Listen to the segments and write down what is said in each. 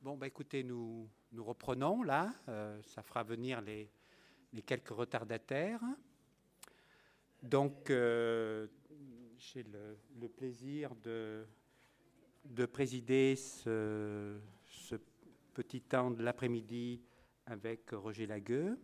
Bon, bah, écoutez, nous reprenons là. Ça fera venir les quelques retardataires. Donc, j'ai le plaisir de présider ce petit temps de l'après-midi avec Roger Lagueux.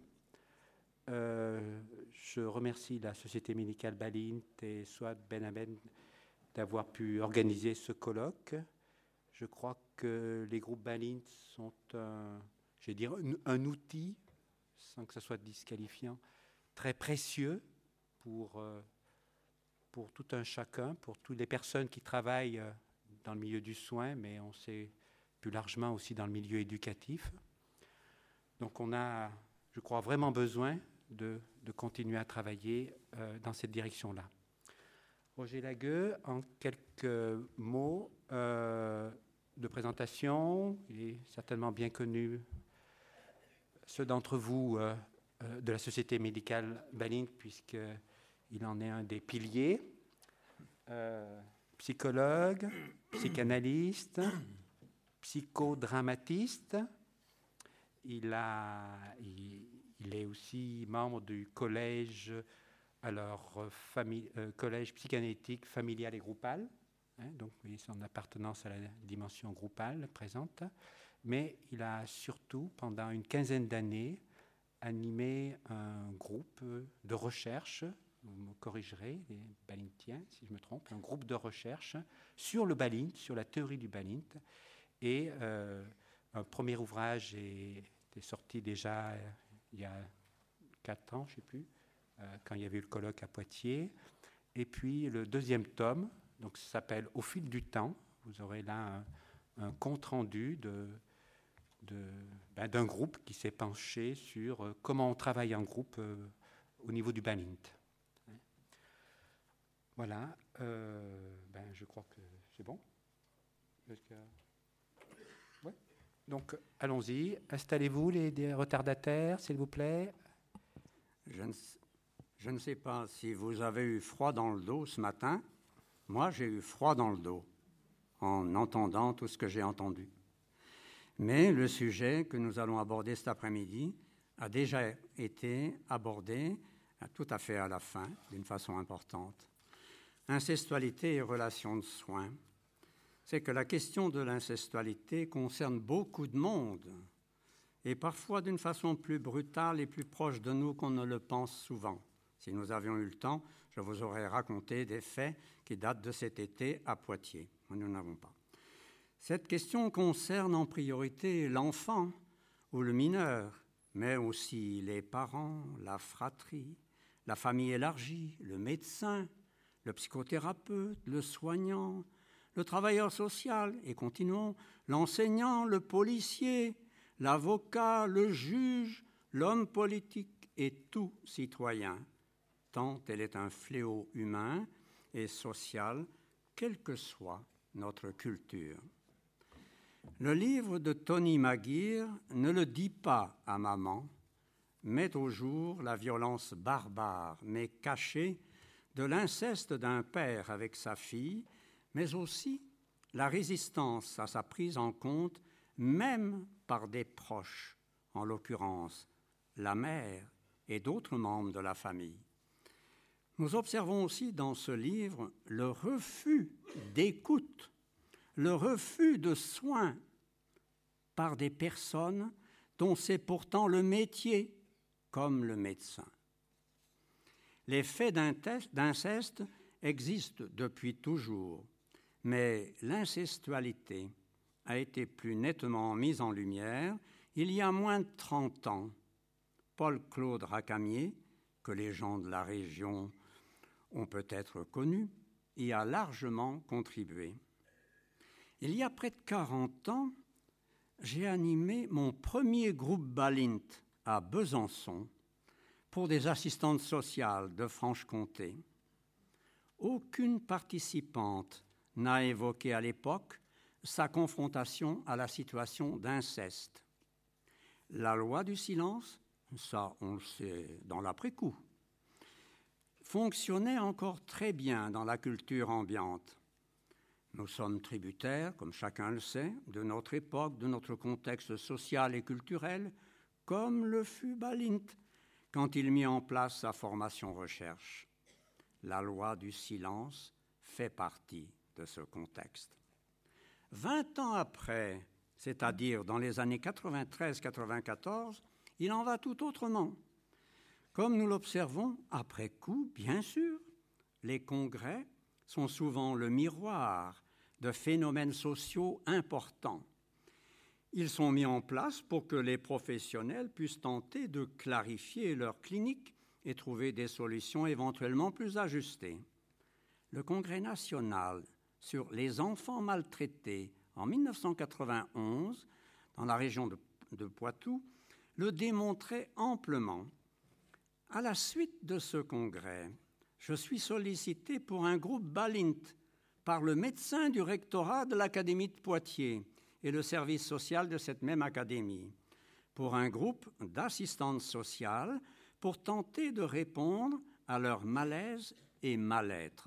Je remercie la Société médicale Balint et Souad Ben Aben d'avoir pu organiser ce colloque. Je crois que les groupes Balint sont un outil, sans que ce soit disqualifiant, très précieux pour tout un chacun, pour toutes les personnes qui travaillent dans le milieu du soin, mais on sait plus largement aussi dans le milieu éducatif. Donc on a, je crois, vraiment besoin de continuer à travailler dans cette direction-là. Roger Lagueux, en quelques mots de présentation, il est certainement bien connu, ceux d'entre vous de la Société médicale Balint, puisqu'il en est un des piliers. Psychologue, psychanalyste, psychodramatiste. Il est aussi membre du collège, collège psychanalytique familial et groupal. Donc, vous voyez son appartenance à la dimension groupale présente. Mais il a surtout, pendant une quinzaine d'années, animé un groupe de recherche, vous me corrigerez, les Balintiens, si je me trompe, un groupe de recherche sur le Balint, sur la théorie du Balint. Et un premier ouvrage est sorti déjà il y a 4 ans, je ne sais plus, quand il y avait eu le colloque à Poitiers. Et puis le deuxième tome, donc ça s'appelle Au fil du temps. Vous aurez là un compte-rendu d'un groupe qui s'est penché sur comment on travaille en groupe au niveau du Balint. Voilà, je crois que c'est bon. Ouais. Donc, allons-y. Installez-vous, les retardataires, s'il vous plaît. Je ne sais pas si vous avez eu froid dans le dos ce matin. Moi, j'ai eu froid dans le dos en entendant tout ce que j'ai entendu. Mais le sujet que nous allons aborder cet après-midi a déjà été abordé tout à fait à la fin, d'une façon importante. Incestualité et relations de soins. C'est que la question de l'incestualité concerne beaucoup de monde, et parfois d'une façon plus brutale et plus proche de nous qu'on ne le pense souvent. Si nous avions eu le temps, je vous aurais raconté des faits qui datent de cet été à Poitiers. Mais nous n'avons pas. Cette question concerne en priorité l'enfant ou le mineur, mais aussi les parents, la fratrie, la famille élargie, le médecin, le psychothérapeute, le soignant, le travailleur social, et continuons, l'enseignant, le policier, l'avocat, le juge, l'homme politique et tout citoyen, tant elle est un fléau humain et social, quelle que soit notre culture. Le livre de Tony Maguire ne le dit pas à maman, met au jour la violence barbare, mais cachée, de l'inceste d'un père avec sa fille, mais aussi la résistance à sa prise en compte, même par des proches, en l'occurrence la mère et d'autres membres de la famille. Nous observons aussi dans ce livre le refus d'écoute, le refus de soins par des personnes dont c'est pourtant le métier, comme le médecin. Les faits d'inceste existent depuis toujours, mais l'incestualité a été plus nettement mise en lumière il y a moins de 30 ans. Paul-Claude Racamier, que les gens de la région ont peut-être connu, y a largement contribué. Il y a près de 40 ans, j'ai animé mon premier groupe Balint à Besançon pour des assistantes sociales de Franche-Comté. Aucune participante n'a évoqué à l'époque sa confrontation à la situation d'inceste. La loi du silence, ça on le sait dans l'après-coup, fonctionnait encore très bien dans la culture ambiante. Nous sommes tributaires, comme chacun le sait, de notre époque, de notre contexte social et culturel, comme le fut Balint quand il mit en place sa formation recherche. La loi du silence fait partie de ce contexte. 20 ans après, c'est-à-dire dans les années 93-94, il en va tout autrement. Comme nous l'observons après coup, bien sûr, les congrès sont souvent le miroir de phénomènes sociaux importants. Ils sont mis en place pour que les professionnels puissent tenter de clarifier leur clinique et trouver des solutions éventuellement plus ajustées. Le Congrès national sur les enfants maltraités en 1991, dans la région de Poitou, le démontrait amplement. À la suite de ce congrès, je suis sollicité pour un groupe Balint par le médecin du rectorat de l'Académie de Poitiers et le service social de cette même académie, pour un groupe d'assistantes sociales pour tenter de répondre à leur malaise et mal-être.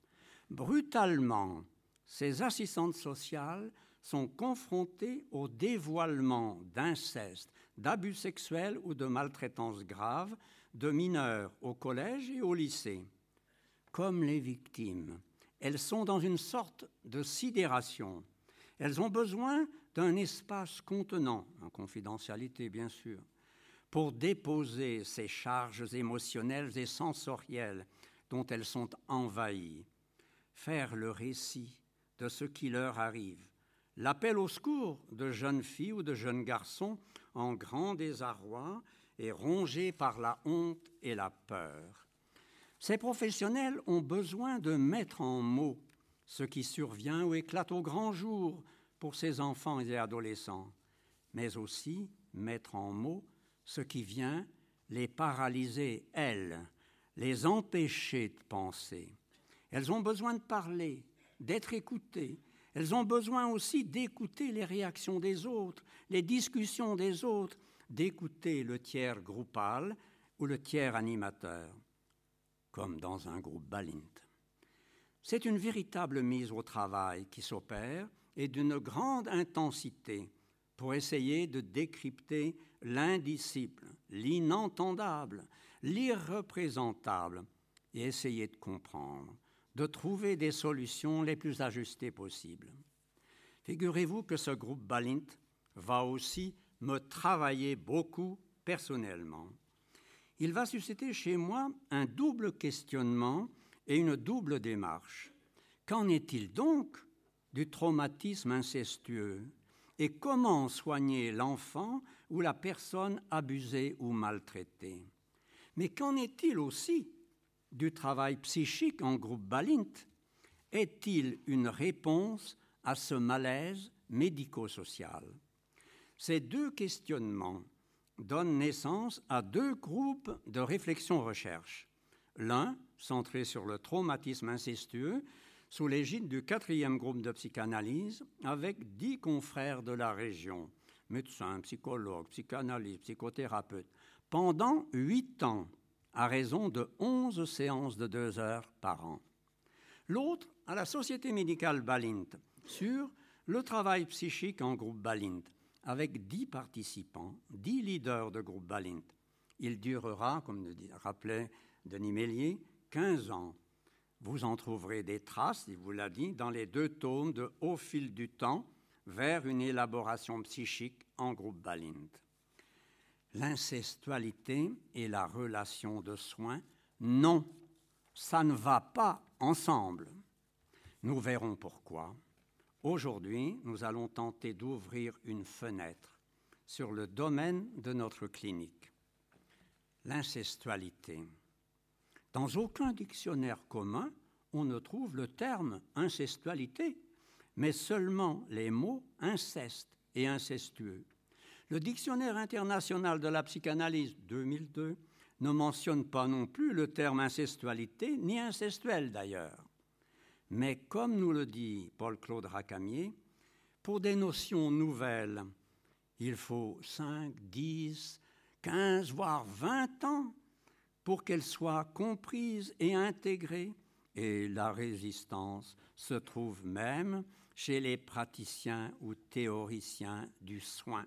Brutalement, ces assistantes sociales sont confrontées au dévoilement d'inceste, d'abus sexuels ou de maltraitance grave de mineurs au collège et au lycée. Comme les victimes, elles sont dans une sorte de sidération. Elles ont besoin d'un espace contenant, en confidentialité bien sûr, pour déposer ces charges émotionnelles et sensorielles dont elles sont envahies, faire le récit de ce qui leur arrive, l'appel au secours de jeunes filles ou de jeunes garçons en grand désarroi et rongés par la honte et la peur. Ces professionnels ont besoin de mettre en mots ce qui survient ou éclate au grand jour pour ces enfants et adolescents, mais aussi mettre en mots ce qui vient les paralyser, elles, les empêcher de penser. Elles ont besoin de parler, d'être écoutées. Elles ont besoin aussi d'écouter les réactions des autres, les discussions des autres, d'écouter le tiers groupal ou le tiers animateur, comme dans un groupe Balint. C'est une véritable mise au travail qui s'opère et d'une grande intensité pour essayer de décrypter l'indicible, l'inentendable, l'irreprésentable et essayer de comprendre, de trouver des solutions les plus ajustées possibles. Figurez-vous que ce groupe Balint va aussi me travailler beaucoup personnellement. Il va susciter chez moi un double questionnement et une double démarche. Qu'en est-il donc du traumatisme incestueux et comment soigner l'enfant ou la personne abusée ou maltraitée? Mais qu'en est-il aussi du travail psychique en groupe Balint? Est-il une réponse à ce malaise médico-social? Ces deux questionnements donnent naissance à deux groupes de réflexion-recherche. L'un, centré sur le traumatisme incestueux, sous l'égide du 4e groupe de psychanalyse, avec 10 confrères de la région, médecins, psychologues, psychanalystes, psychothérapeutes, pendant 8 ans, à raison de 11 séances de 2 heures par an. L'autre, à la Société médicale Balint, sur le travail psychique en groupe Balint, avec 10 participants, 10 leaders de groupe Balint. Il durera, comme le rappelait Denis Mélier, 15 ans. Vous en trouverez des traces, il vous l'a dit, dans les 2 tomes de Au fil du temps, vers une élaboration psychique en groupe Balint. L'incestualité et la relation de soins, non, ça ne va pas ensemble. Nous verrons pourquoi. Aujourd'hui, nous allons tenter d'ouvrir une fenêtre sur le domaine de notre clinique. L'incestualité. Dans aucun dictionnaire commun, on ne trouve le terme incestualité, mais seulement les mots inceste et incestueux. Le Dictionnaire international de la psychanalyse 2002 ne mentionne pas non plus le terme incestualité, ni incestuel d'ailleurs. Mais comme nous le dit Paul-Claude Racamier, pour des notions nouvelles, il faut 5, 10, 15, voire 20 ans pour qu'elles soient comprises et intégrées et la résistance se trouve même chez les praticiens ou théoriciens du soin.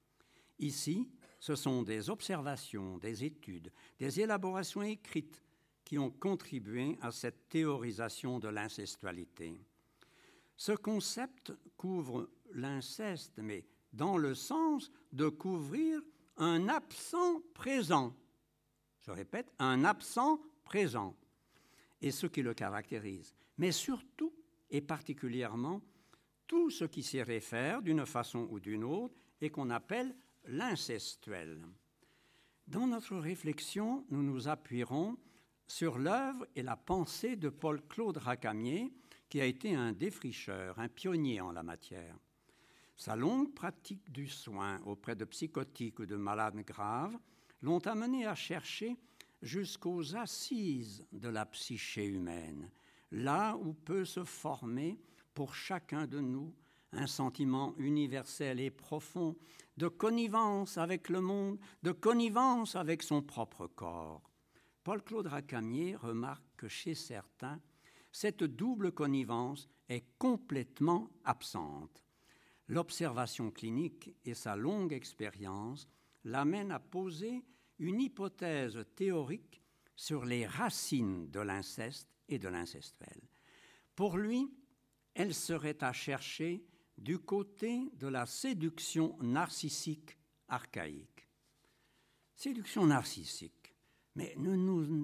Ici, ce sont des observations, des études, des élaborations écrites qui ont contribué à cette théorisation de l'incestualité. Ce concept couvre l'inceste, mais dans le sens de couvrir un absent présent. Je répète, un absent présent, et ce qui le caractérise, mais surtout et particulièrement tout ce qui s'y réfère d'une façon ou d'une autre et qu'on appelle l'incestuel. Dans notre réflexion, nous nous appuierons sur l'œuvre et la pensée de Paul-Claude Racamier, qui a été un défricheur, un pionnier en la matière. Sa longue pratique du soin auprès de psychotiques ou de malades graves l'ont amené à chercher jusqu'aux assises de la psyché humaine, là où peut se former pour chacun de nous un sentiment universel et profond de connivence avec le monde, de connivence avec son propre corps. Paul-Claude Racamier remarque que chez certains, cette double connivence est complètement absente. L'observation clinique et sa longue expérience l'amènent à poser une hypothèse théorique sur les racines de l'inceste et de l'incestuel. Pour lui, elle serait à chercher du côté de la séduction narcissique archaïque. Séduction narcissique, mais ne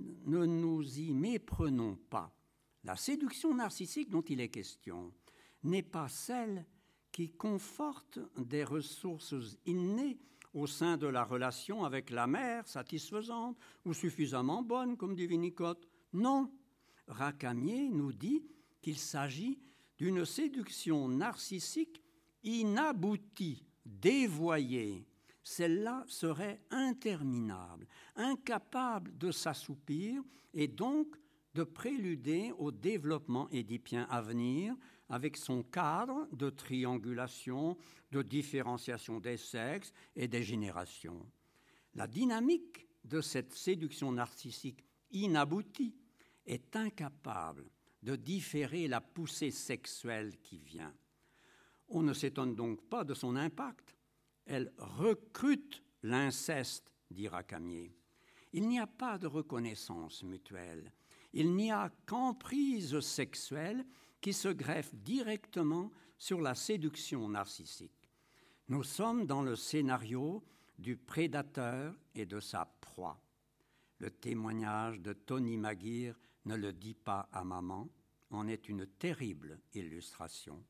nous y méprenons pas. La séduction narcissique dont il est question n'est pas celle qui conforte des ressources innées au sein de la relation avec la mère, satisfaisante ou suffisamment bonne, comme dit Winnicott. Non, Racamier nous dit qu'il s'agit d'une séduction narcissique inaboutie, dévoyée. Celle-là serait interminable, incapable de s'assoupir et donc de préluder au développement édipien à venir avec son cadre de triangulation, de différenciation des sexes et des générations. La dynamique de cette séduction narcissique inaboutie est incapable de différer la poussée sexuelle qui vient. On ne s'étonne donc pas de son impact. Elle recrute l'inceste, dit Racamier. Il n'y a pas de reconnaissance mutuelle. Il n'y a qu'emprise sexuelle qui se greffe directement sur la séduction narcissique. Nous sommes dans le scénario du prédateur et de sa proie. Le témoignage de Tony Maguire ne le dit pas à maman, en est une terrible illustration.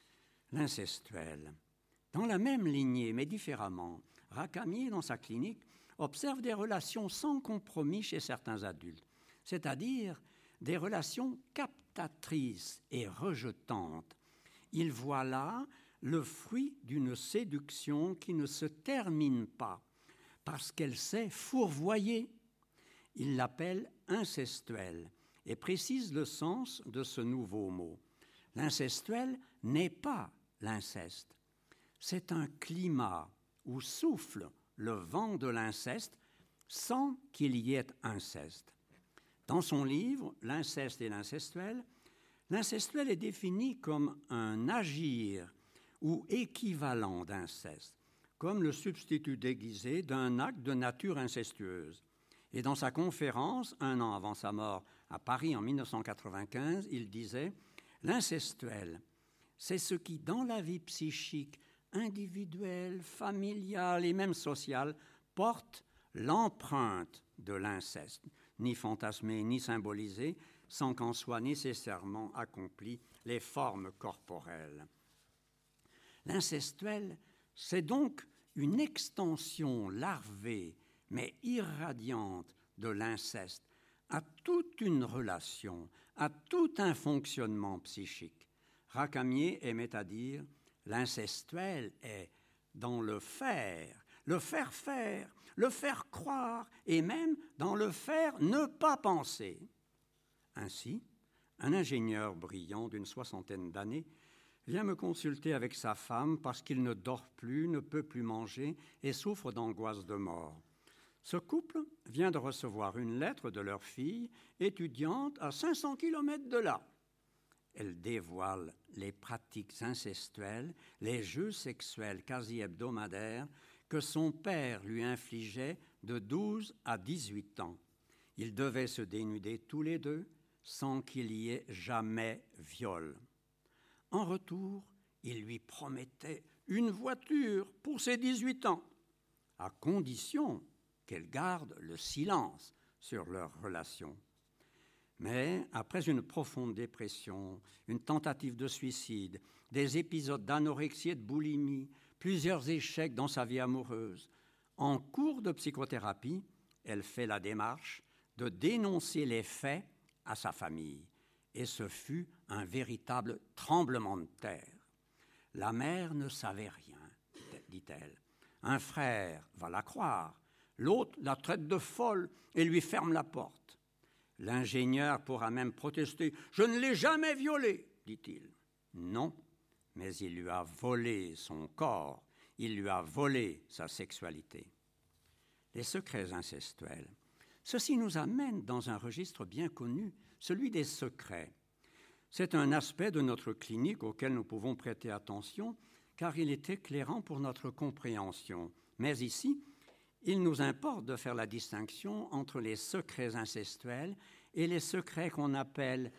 L'incestuel. Dans la même lignée, mais différemment, Racamier, dans sa clinique, observe des relations sans compromis chez certains adultes, c'est-à-dire des relations captatrices et rejetantes. Il voit là le fruit d'une séduction qui ne se termine pas parce qu'elle sait fourvoyer. Il l'appelle incestuel et précise le sens de ce nouveau mot. L'incestuel n'est pas l'inceste. C'est un climat où souffle le vent de l'inceste sans qu'il y ait inceste. Dans son livre « L'inceste et l'incestuel », l'incestuel est défini comme un agir ou équivalent d'inceste, comme le substitut déguisé d'un acte de nature incestueuse. Et dans sa conférence, 1 an avant sa mort à Paris en 1995, il disait « L'incestuel, c'est ce qui, dans la vie psychique, individuelle, familiale et même sociale, porte l'empreinte de l'inceste, ni fantasmé ni symbolisé, sans qu'en soient nécessairement accomplies les formes corporelles. » L'incestuel, c'est donc une extension larvée, mais irradiante de l'inceste, à toute une relation, à tout un fonctionnement psychique. Racamier aimait à dire « l'incestuel est dans le faire faire, le faire croire, et même dans le faire ne pas penser. » Ainsi, un ingénieur brillant d'une 60aine d'années vient me consulter avec sa femme parce qu'il ne dort plus, ne peut plus manger et souffre d'angoisse de mort. Ce couple vient de recevoir une lettre de leur fille, étudiante à 500 km de là. Elle dévoile les pratiques incestuelles, les jeux sexuels quasi hebdomadaires que son père lui infligeait de 12 à 18 ans. Ils devaient se dénuder tous les deux sans qu'il y ait jamais viol. En retour, il lui promettait une voiture pour ses 18 ans, à condition qu'elle garde le silence sur leur relation. Mais après une profonde dépression, une tentative de suicide, des épisodes d'anorexie et de boulimie, plusieurs échecs dans sa vie amoureuse, en cours de psychothérapie, elle fait la démarche de dénoncer les faits à sa famille. Et ce fut un véritable tremblement de terre. La mère ne savait rien, dit-elle. Un frère va la croire, l'autre la traite de folle et lui ferme la porte. L'ingénieur pourra même protester. « Je ne l'ai jamais violée », dit-il. Non, mais il lui a volé son corps, il lui a volé sa sexualité. Les secrets incestuels. Ceci nous amène dans un registre bien connu, celui des secrets. C'est un aspect de notre clinique auquel nous pouvons prêter attention, car il est éclairant pour notre compréhension. Mais ici, il nous importe de faire la distinction entre les secrets incestuels et les secrets qu'on appelle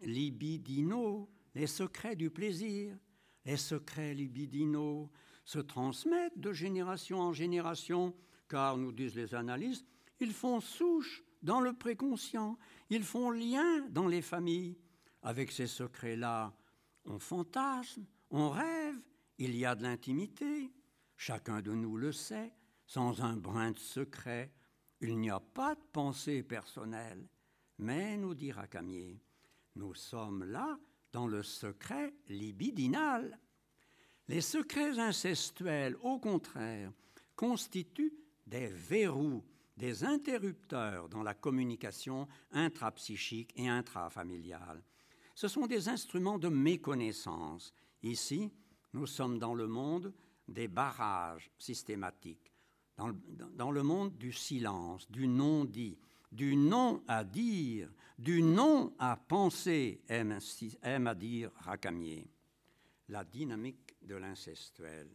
libidinaux, les secrets du plaisir. Les secrets libidinaux se transmettent de génération en génération, car, nous disent les analystes, ils font souche dans le préconscient, ils font lien dans les familles. Avec ces secrets-là, on fantasme, on rêve, il y a de l'intimité. Chacun de nous le sait, sans un brin de secret, il n'y a pas de pensée personnelle. Mais, nous dit Racamier, nous sommes là dans le secret libidinal. Les secrets incestuels, au contraire, constituent des verrous, des interrupteurs dans la communication intrapsychique et intrafamiliale. Ce sont des instruments de méconnaissance. Ici, nous sommes dans le monde des barrages systématiques, dans le monde du silence, du non-dit, du non à dire, du non à penser, aime à dire Racamier. La dynamique de l'incestuel.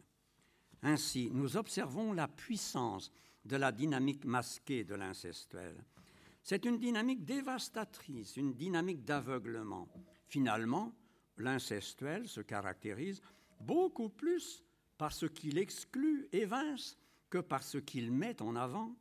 Ainsi, nous observons la puissance de la dynamique masquée de l'incestuel. C'est une dynamique dévastatrice, une dynamique d'aveuglement. Finalement, l'incestuel se caractérise beaucoup plus par ce qu'il exclut, évince, que par ce qu'il met en avant.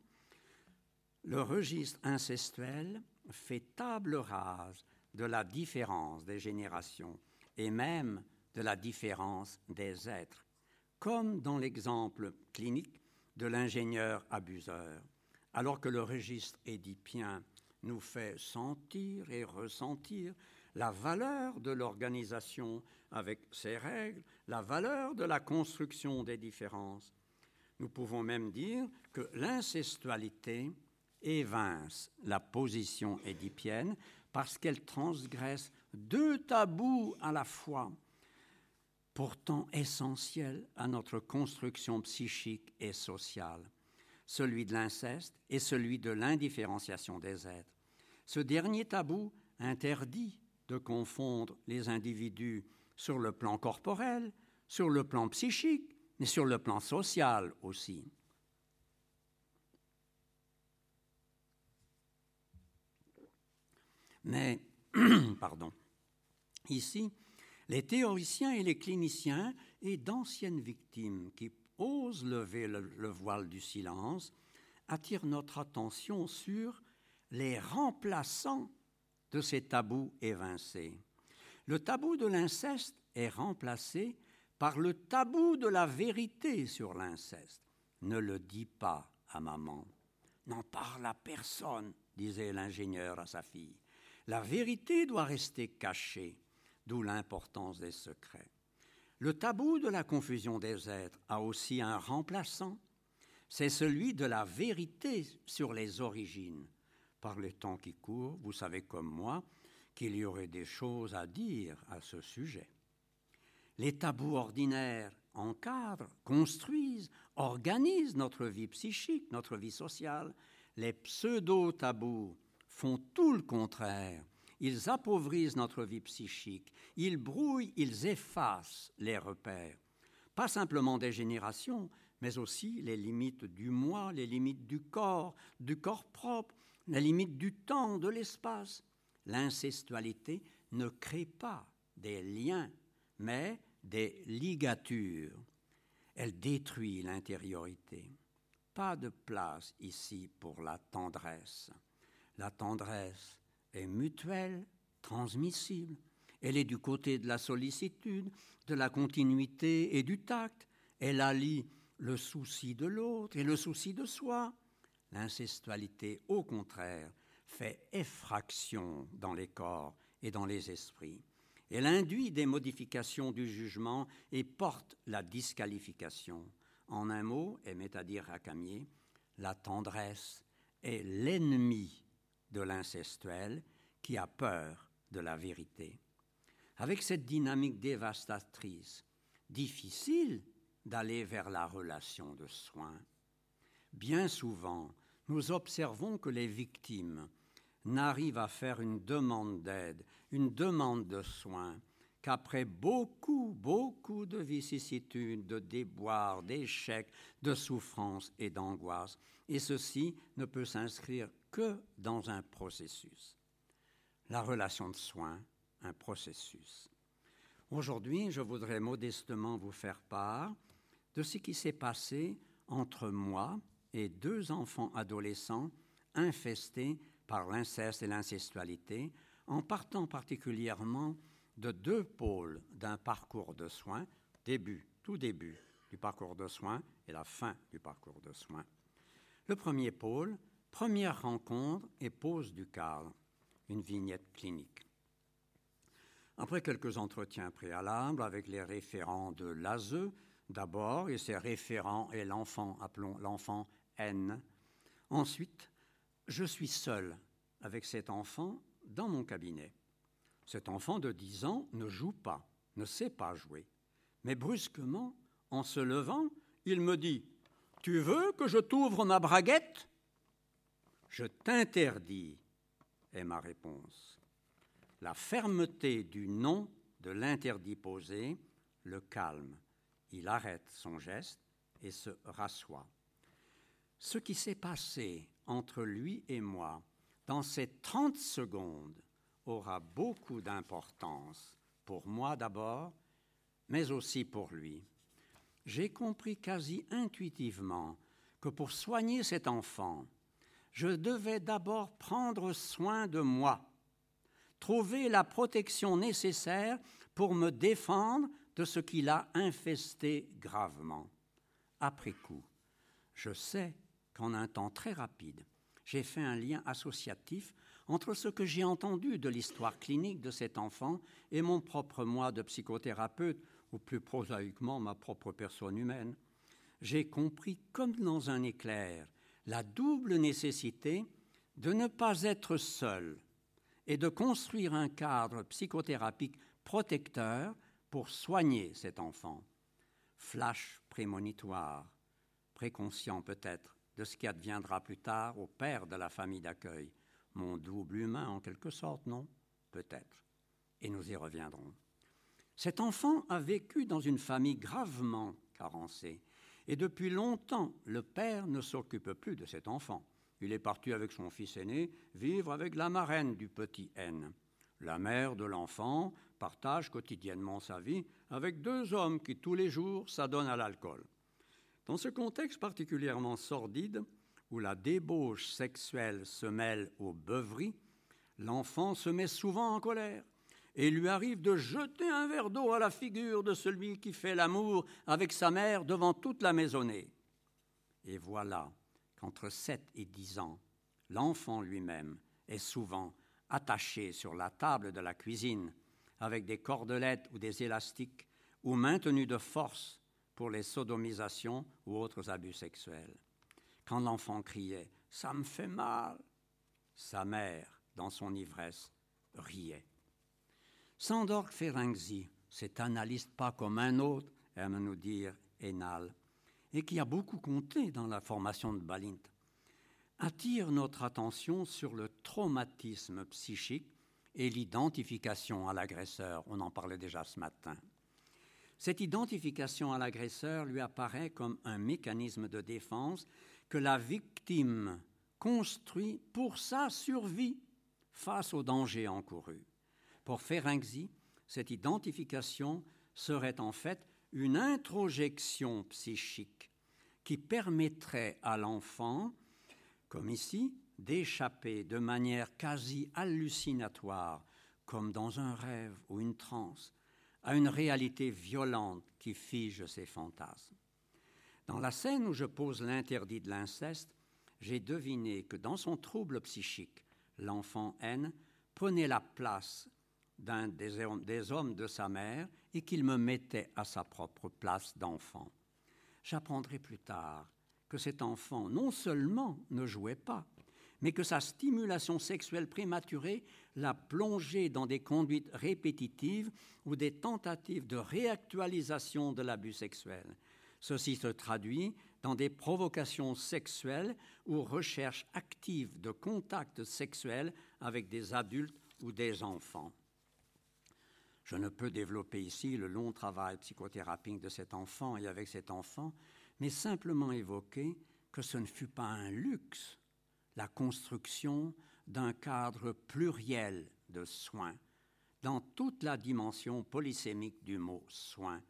Le registre incestuel fait table rase de la différence des générations et même de la différence des êtres, comme dans l'exemple clinique de l'ingénieur abuseur, alors que le registre édipien nous fait sentir et ressentir la valeur de l'organisation avec ses règles, la valeur de la construction des différences. Nous pouvons même dire que l'incestualité évince la position édipienne parce qu'elle transgresse deux tabous à la fois, pourtant essentiels à notre construction psychique et sociale, celui de l'inceste et celui de l'indifférenciation des êtres. Ce dernier tabou interdit de confondre les individus sur le plan corporel, sur le plan psychique, mais sur le plan social aussi. Mais, ici, les théoriciens et les cliniciens et d'anciennes victimes qui osent lever le voile du silence attirent notre attention sur les remplaçants de ces tabous évincés. Le tabou de l'inceste est remplacé par le tabou de la vérité sur l'inceste. Ne le dis pas à maman. N'en parle à personne, disait l'ingénieur à sa fille. La vérité doit rester cachée, d'où l'importance des secrets. Le tabou de la confusion des êtres a aussi un remplaçant. C'est celui de la vérité sur les origines. Par les temps qui courent, vous savez comme moi qu'il y aurait des choses à dire à ce sujet. Les tabous ordinaires encadrent, construisent, organisent notre vie psychique, notre vie sociale. Les pseudo-tabous font tout le contraire. Ils appauvrissent notre vie psychique, ils brouillent, ils effacent les repères. Pas simplement des générations, mais aussi les limites du moi, les limites du corps propre, les limites du temps, de l'espace. L'incestualité ne crée pas des liens, mais des ligatures. Elle détruit l'intériorité. Pas de place ici pour la tendresse. La tendresse est mutuelle, transmissible. Elle est du côté de la sollicitude, de la continuité et du tact. Elle allie le souci de l'autre et le souci de soi. L'incestualité, au contraire, fait effraction dans les corps et dans les esprits. Elle induit des modifications du jugement et porte la disqualification. En un mot, aimait à dire Racamier, la tendresse est l'ennemi de l'incestuel qui a peur de la vérité. Avec cette dynamique dévastatrice, difficile d'aller vers la relation de soins. Bien souvent, nous observons que les victimes n'arrivent à faire une demande d'aide, une demande de soins, qu'après beaucoup de vicissitudes, de déboires, d'échecs, de souffrances et d'angoisses. Et ceci ne peut s'inscrire que dans un processus. La relation de soins, un processus. Aujourd'hui, je voudrais modestement vous faire part de ce qui s'est passé entre moi et 2 enfants adolescents infestés par l'inceste et l'incestualité, en partant particulièrement de 2 pôles d'un parcours de soins, tout début du parcours de soins et la fin du parcours de soins. Le premier pôle, première rencontre et pose du cadre, une vignette clinique. Après quelques entretiens préalables avec les référents de l'ASE, d'abord, et ses référents et l'enfant, appelons l'enfant N. Ensuite, je suis seul avec cet enfant dans mon cabinet. Cet enfant de 10 ans ne joue pas, ne sait pas jouer. Mais brusquement, en se levant, il me dit « Tu veux que je t'ouvre ma braguette ?»« Je t'interdis » est ma réponse. La fermeté du non de l'interdit posé le calme. Il arrête son geste et se rassoit. Ce qui s'est passé entre lui et moi dans ces 30 secondes aura beaucoup d'importance pour moi d'abord, mais aussi pour lui. J'ai compris quasi intuitivement que pour soigner cet enfant, je devais d'abord prendre soin de moi, trouver la protection nécessaire pour me défendre de ce qui l'a infesté gravement. Après coup, je sais qu'en un temps très rapide, j'ai fait un lien associatif entre ce que j'ai entendu de l'histoire clinique de cet enfant et mon propre moi de psychothérapeute, ou plus prosaïquement ma propre personne humaine. J'ai compris comme dans un éclair la double nécessité de ne pas être seul et de construire un cadre psychothérapique protecteur pour soigner cet enfant. Flash prémonitoire, préconscient peut-être de ce qui adviendra plus tard au père de la famille d'accueil. Mon double humain en quelque sorte, non? Peut-être. Et nous y reviendrons. Cet enfant a vécu dans une famille gravement carencée. Et depuis longtemps, le père ne s'occupe plus de cet enfant. Il est parti avec son fils aîné vivre avec la marraine du petit N. La mère de l'enfant partage quotidiennement sa vie avec 2 hommes qui, tous les jours, s'adonnent à l'alcool. Dans ce contexte particulièrement sordide, où la débauche sexuelle se mêle aux beuveries, l'enfant se met souvent en colère et il lui arrive de jeter un verre d'eau à la figure de celui qui fait l'amour avec sa mère devant toute la maisonnée. Et voilà qu'entre 7 et 10 ans, l'enfant lui-même est souvent attaché sur la table de la cuisine avec des cordelettes ou des élastiques ou maintenu de force pour les sodomisations ou autres abus sexuels. Quand l'enfant criait « ça me fait mal », sa mère, dans son ivresse, riait. Sándor Ferenczi, cet analyste pas comme un autre aime nous dire Hénal, et qui a beaucoup compté dans la formation de Balint, attire notre attention sur le traumatisme psychique et l'identification à l'agresseur. On en parlait déjà ce matin. Cette identification à l'agresseur lui apparaît comme un mécanisme de défense que la victime construit pour sa survie face au danger encouru. Pour Ferenczi, cette identification serait en fait une introjection psychique qui permettrait à l'enfant, comme ici, d'échapper de manière quasi hallucinatoire, comme dans un rêve ou une transe, à une réalité violente qui fige ses fantasmes. Dans la scène où je pose l'interdit de l'inceste, j'ai deviné que dans son trouble psychique, l'enfant N prenait la place d'un des hommes de sa mère et qu'il me mettait à sa propre place d'enfant. J'apprendrai plus tard que cet enfant non seulement ne jouait pas, mais que sa stimulation sexuelle prématurée l'a plongé dans des conduites répétitives ou des tentatives de réactualisation de l'abus sexuel. Ceci se traduit dans des provocations sexuelles ou recherches actives de contacts sexuels avec des adultes ou des enfants. Je ne peux développer ici le long travail psychothérapique de cet enfant et avec cet enfant, mais simplement évoquer que ce ne fut pas un luxe, la construction d'un cadre pluriel de soins, dans toute la dimension polysémique du mot soin,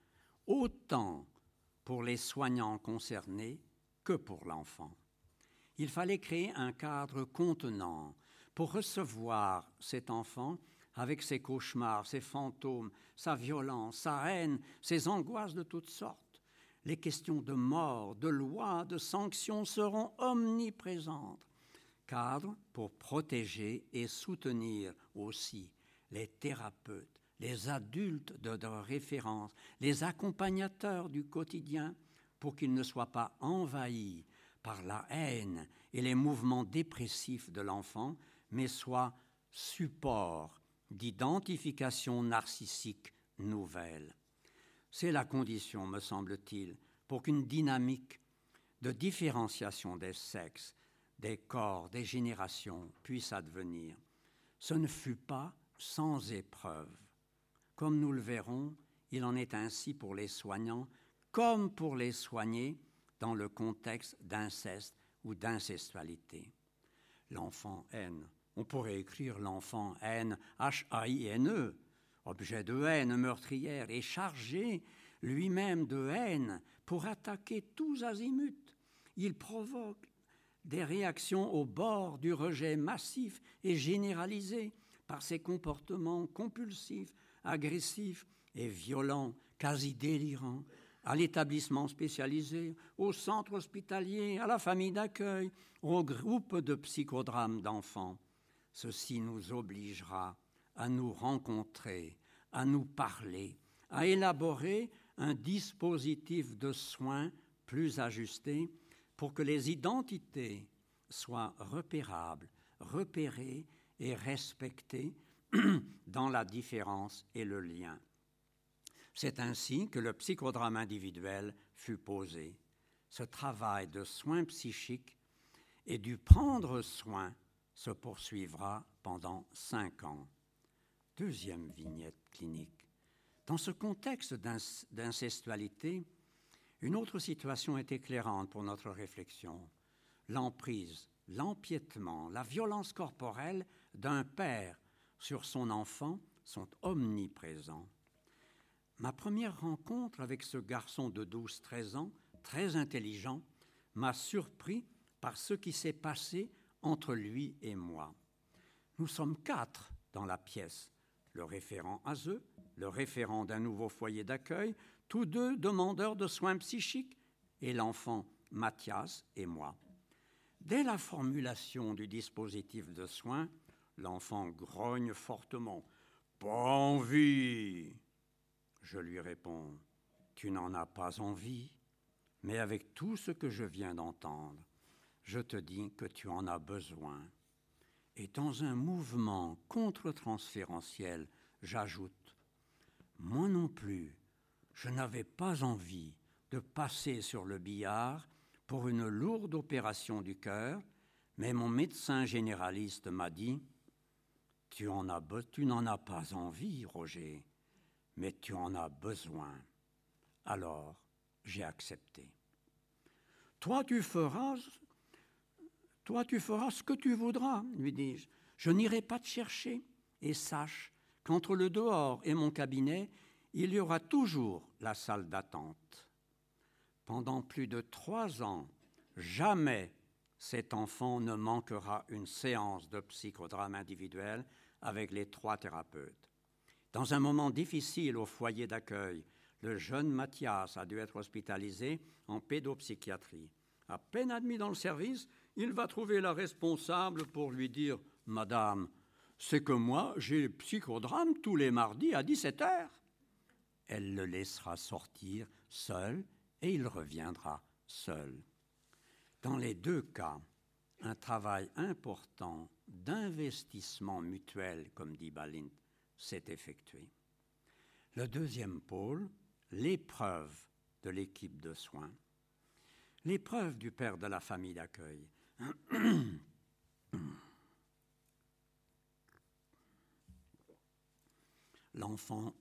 autant pour les soignants concernés que pour l'enfant. Il fallait créer un cadre contenant pour recevoir cet enfant avec ses cauchemars, ses fantômes, sa violence, sa haine, ses angoisses de toutes sortes. Les questions de mort, de loi, de sanctions seront omniprésentes. Cadre pour protéger et soutenir aussi les thérapeutes, les adultes de référence, les accompagnateurs du quotidien, pour qu'ils ne soient pas envahis par la haine et les mouvements dépressifs de l'enfant, mais soient support d'identification narcissique nouvelle. C'est la condition, me semble-t-il, pour qu'une dynamique de différenciation des sexes, des corps, des générations puisse advenir. Ce ne fut pas sans épreuve. Comme nous le verrons, il en est ainsi pour les soignants comme pour les soignés dans le contexte d'inceste ou d'incestualité. L'enfant N, on pourrait écrire l'enfant N, H-A-I-N-E, objet de haine meurtrière et chargé lui-même de haine pour attaquer tous azimuts. Il provoque des réactions au bord du rejet massif et généralisé par ses comportements compulsifs, agressifs et violents, quasi délirants, à l'établissement spécialisé, au centre hospitalier, à la famille d'accueil, au groupe de psychodrames d'enfants. Ceci nous obligera à nous rencontrer, à nous parler, à élaborer un dispositif de soins plus ajusté pour que les identités soient repérables, repérées et respectées dans la différence et le lien. C'est ainsi que le psychodrame individuel fut posé. Ce travail de soins psychiques et du prendre soin se poursuivra pendant 5 ans. Deuxième vignette clinique. Dans ce contexte d'incestualité, une autre situation est éclairante pour notre réflexion. L'emprise, l'empiètement, la violence corporelle d'un père sur son enfant sont omniprésents. Ma première rencontre avec ce garçon de 12-13 ans, très intelligent, m'a surpris par ce qui s'est passé entre lui et moi. Nous sommes 4 dans la pièce, le référent ASE, le référent d'un nouveau foyer d'accueil, tous 2 demandeurs de soins psychiques, et l'enfant Mathias et moi. Dès la formulation du dispositif de soins, l'enfant grogne fortement. « Pas envie !» Je lui réponds, « Tu n'en as pas envie, mais avec tout ce que je viens d'entendre, je te dis que tu en as besoin. » Et dans un mouvement contre-transférentiel, j'ajoute, « Moi non plus, Je n'avais pas envie de passer sur le billard pour une lourde opération du cœur, mais mon médecin généraliste m'a dit « Tu n'en as pas envie, Roger, mais tu en as besoin. » Alors, j'ai accepté. « Toi, tu feras ce que tu voudras, » lui dis-je. « Je n'irai pas te chercher. Et sache qu'entre le dehors et mon cabinet, il y aura toujours la salle d'attente. » Pendant plus de 3 ans, jamais cet enfant ne manquera une séance de psychodrame individuel avec les 3 thérapeutes. Dans un moment difficile au foyer d'accueil, le jeune Mathias a dû être hospitalisé en pédopsychiatrie. À peine admis dans le service, il va trouver la responsable pour lui dire « Madame, c'est que moi, j'ai le psychodrame tous les mardis à 17h. » Elle le laissera sortir seul et il reviendra seul. Dans les 2 cas, un travail important d'investissement mutuel, comme dit Balint, s'est effectué. Le deuxième pôle, l'épreuve de l'équipe de soins. L'épreuve du père de la famille d'accueil. L'enfant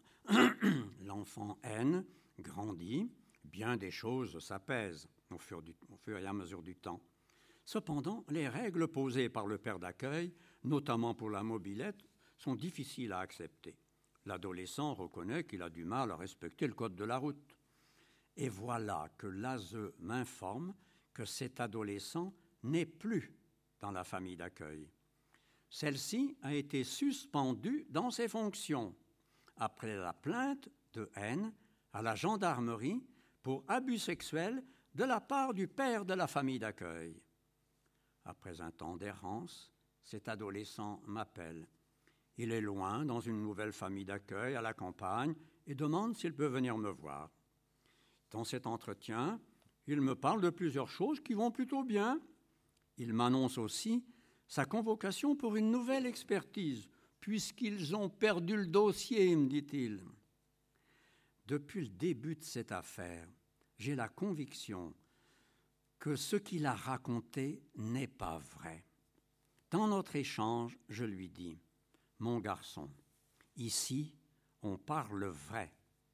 N grandit, bien des choses s'apaisent au fur et à mesure du temps. Cependant, les règles posées par le père d'accueil, notamment pour la mobilette, sont difficiles à accepter. L'adolescent reconnaît qu'il a du mal à respecter le code de la route. Et voilà que l'ASE m'informe que cet adolescent n'est plus dans la famille d'accueil. Celle-ci a été suspendue dans ses fonctions après la plainte de N à la gendarmerie pour abus sexuels de la part du père de la famille d'accueil. Après un temps d'errance, cet adolescent m'appelle. Il est loin, dans une nouvelle famille d'accueil à la campagne, et demande s'il peut venir me voir. Dans cet entretien, il me parle de plusieurs choses qui vont plutôt bien. Il m'annonce aussi sa convocation pour une nouvelle expertise, puisqu'ils ont perdu le dossier, me dit-il. Depuis le début de cette affaire, j'ai la conviction que ce qu'il a raconté n'est pas vrai. Dans notre échange, je lui dis « Mon garçon, ici, on parle vrai.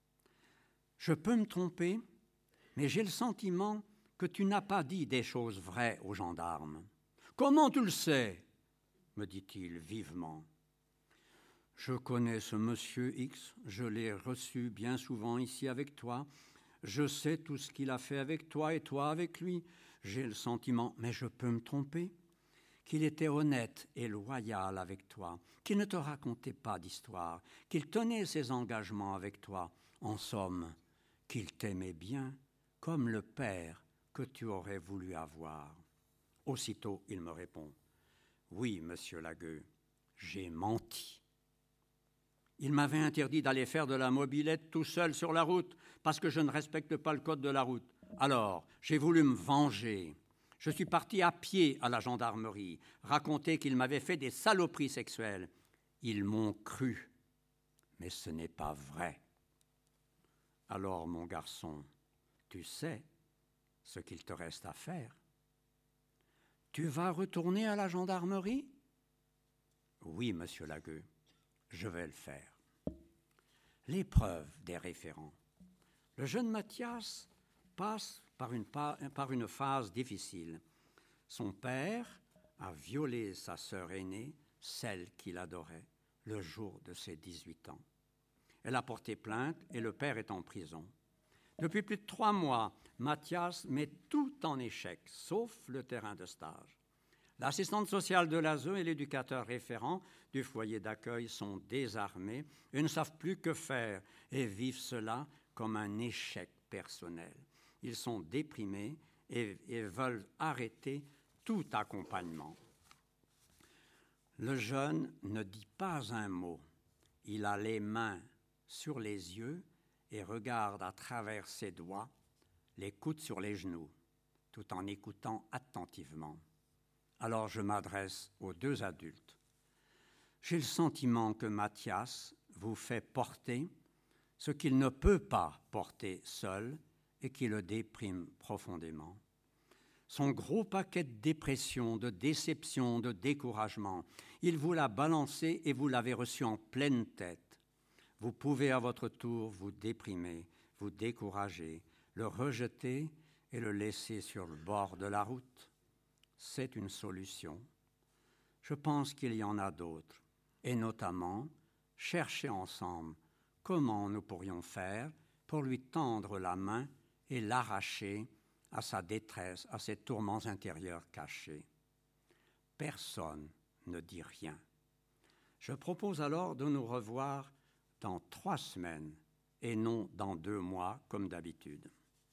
Je peux me tromper, mais j'ai le sentiment que tu n'as pas dit des choses vraies aux gendarmes. »« Comment tu le sais ?» me dit-il vivement. « Je connais ce monsieur X, je l'ai reçu bien souvent ici avec toi. Je sais tout ce qu'il a fait avec toi et toi avec lui. J'ai le sentiment, mais je peux me tromper, qu'il était honnête et loyal avec toi, qu'il ne te racontait pas d'histoire, qu'il tenait ses engagements avec toi. En somme, qu'il t'aimait bien, comme le père que tu aurais voulu avoir. » Aussitôt, il me répond « Oui, monsieur Lagueux, j'ai menti. Il m'avait interdit d'aller faire de la mobilette tout seul sur la route parce que je ne respecte pas le code de la route. Alors, j'ai voulu me venger. Je suis parti à pied à la gendarmerie, raconter qu'il m'avait fait des saloperies sexuelles. Ils m'ont cru, mais ce n'est pas vrai. Alors, mon garçon, tu sais ce qu'il te reste à faire. Tu vas retourner à la gendarmerie ? Oui, monsieur Lagueux, je vais le faire. L'épreuve des référents. Le jeune Mathias passe par une phase difficile. Son père a violé sa sœur aînée, celle qu'il adorait, le jour de ses 18 ans. Elle a porté plainte et le père est en prison. Depuis plus de 3 mois, Mathias met tout en échec, sauf le terrain de stage. L'assistante sociale de l'ASE et l'éducateur référent du foyer d'accueil sont désarmés et ne savent plus que faire et vivent cela comme un échec personnel. Ils sont déprimés et veulent arrêter tout accompagnement. Le jeune ne dit pas un mot. Il a les mains sur les yeux et regarde à travers ses doigts, les coudes sur les genoux, tout en écoutant attentivement. Alors je m'adresse aux 2 adultes. J'ai le sentiment que Mathias vous fait porter ce qu'il ne peut pas porter seul et qui le déprime profondément. Son gros paquet de dépression, de déception, de découragement, il vous l'a balancé et vous l'avez reçu en pleine tête. Vous pouvez à votre tour vous déprimer, vous décourager, le rejeter et le laisser sur le bord de la route. C'est une solution. Je pense qu'il y en a d'autres, et notamment chercher ensemble comment nous pourrions faire pour lui tendre la main et l'arracher à sa détresse, à ses tourments intérieurs cachés. Personne ne dit rien. Je propose alors de nous revoir dans 3 semaines et non dans 2 mois comme d'habitude.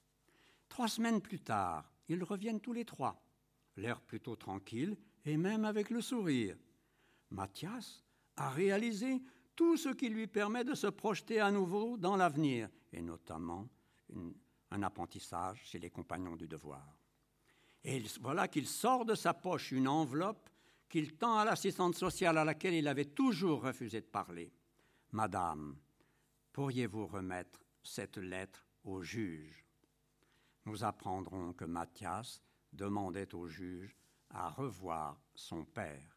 3 semaines plus tard, ils reviennent tous les 3, l'air plutôt tranquille et même avec le sourire. Mathias a réalisé tout ce qui lui permet de se projeter à nouveau dans l'avenir, et notamment un apprentissage chez les compagnons du devoir. Et voilà qu'il sort de sa poche une enveloppe qu'il tend à l'assistante sociale à laquelle il avait toujours refusé de parler. « Madame, pourriez-vous remettre cette lettre au juge ?» Nous apprendrons que Mathias demandait au juge à revoir son père.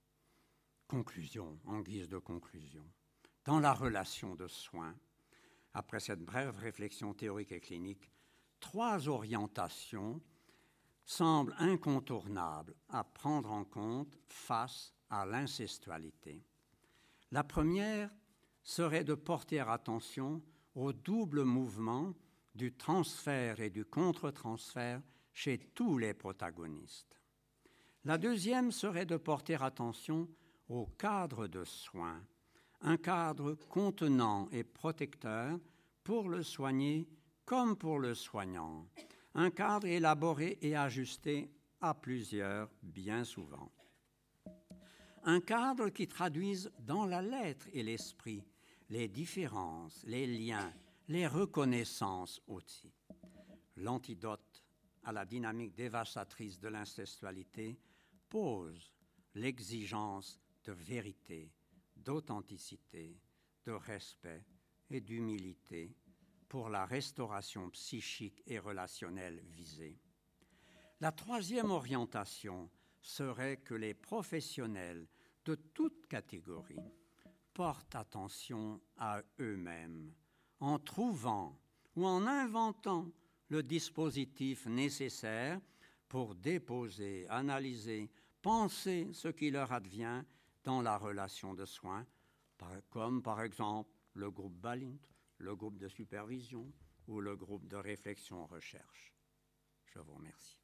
Conclusion, en guise de conclusion. Dans la relation de soins, après cette brève réflexion théorique et clinique, 3 orientations semblent incontournables à prendre en compte face à l'incestualité. La première serait de porter attention au double mouvement du transfert et du contre-transfert chez tous les protagonistes. La deuxième serait de porter attention au cadre de soins, un cadre contenant et protecteur pour le soigné comme pour le soignant, un cadre élaboré et ajusté à plusieurs bien souvent. Un cadre qui traduise dans la lettre et l'esprit les différences, les liens, les reconnaissances aussi. L'antidote à la dynamique dévastatrice de l'incestualité pose l'exigence de vérité, d'authenticité, de respect et d'humilité pour la restauration psychique et relationnelle visée. La troisième orientation serait que les professionnels de toute catégorie portent attention à eux-mêmes en trouvant ou en inventant le dispositif nécessaire pour déposer, analyser, penser ce qui leur advient dans la relation de soins, comme par exemple le groupe Balint, le groupe de supervision ou le groupe de réflexion-recherche. Je vous remercie.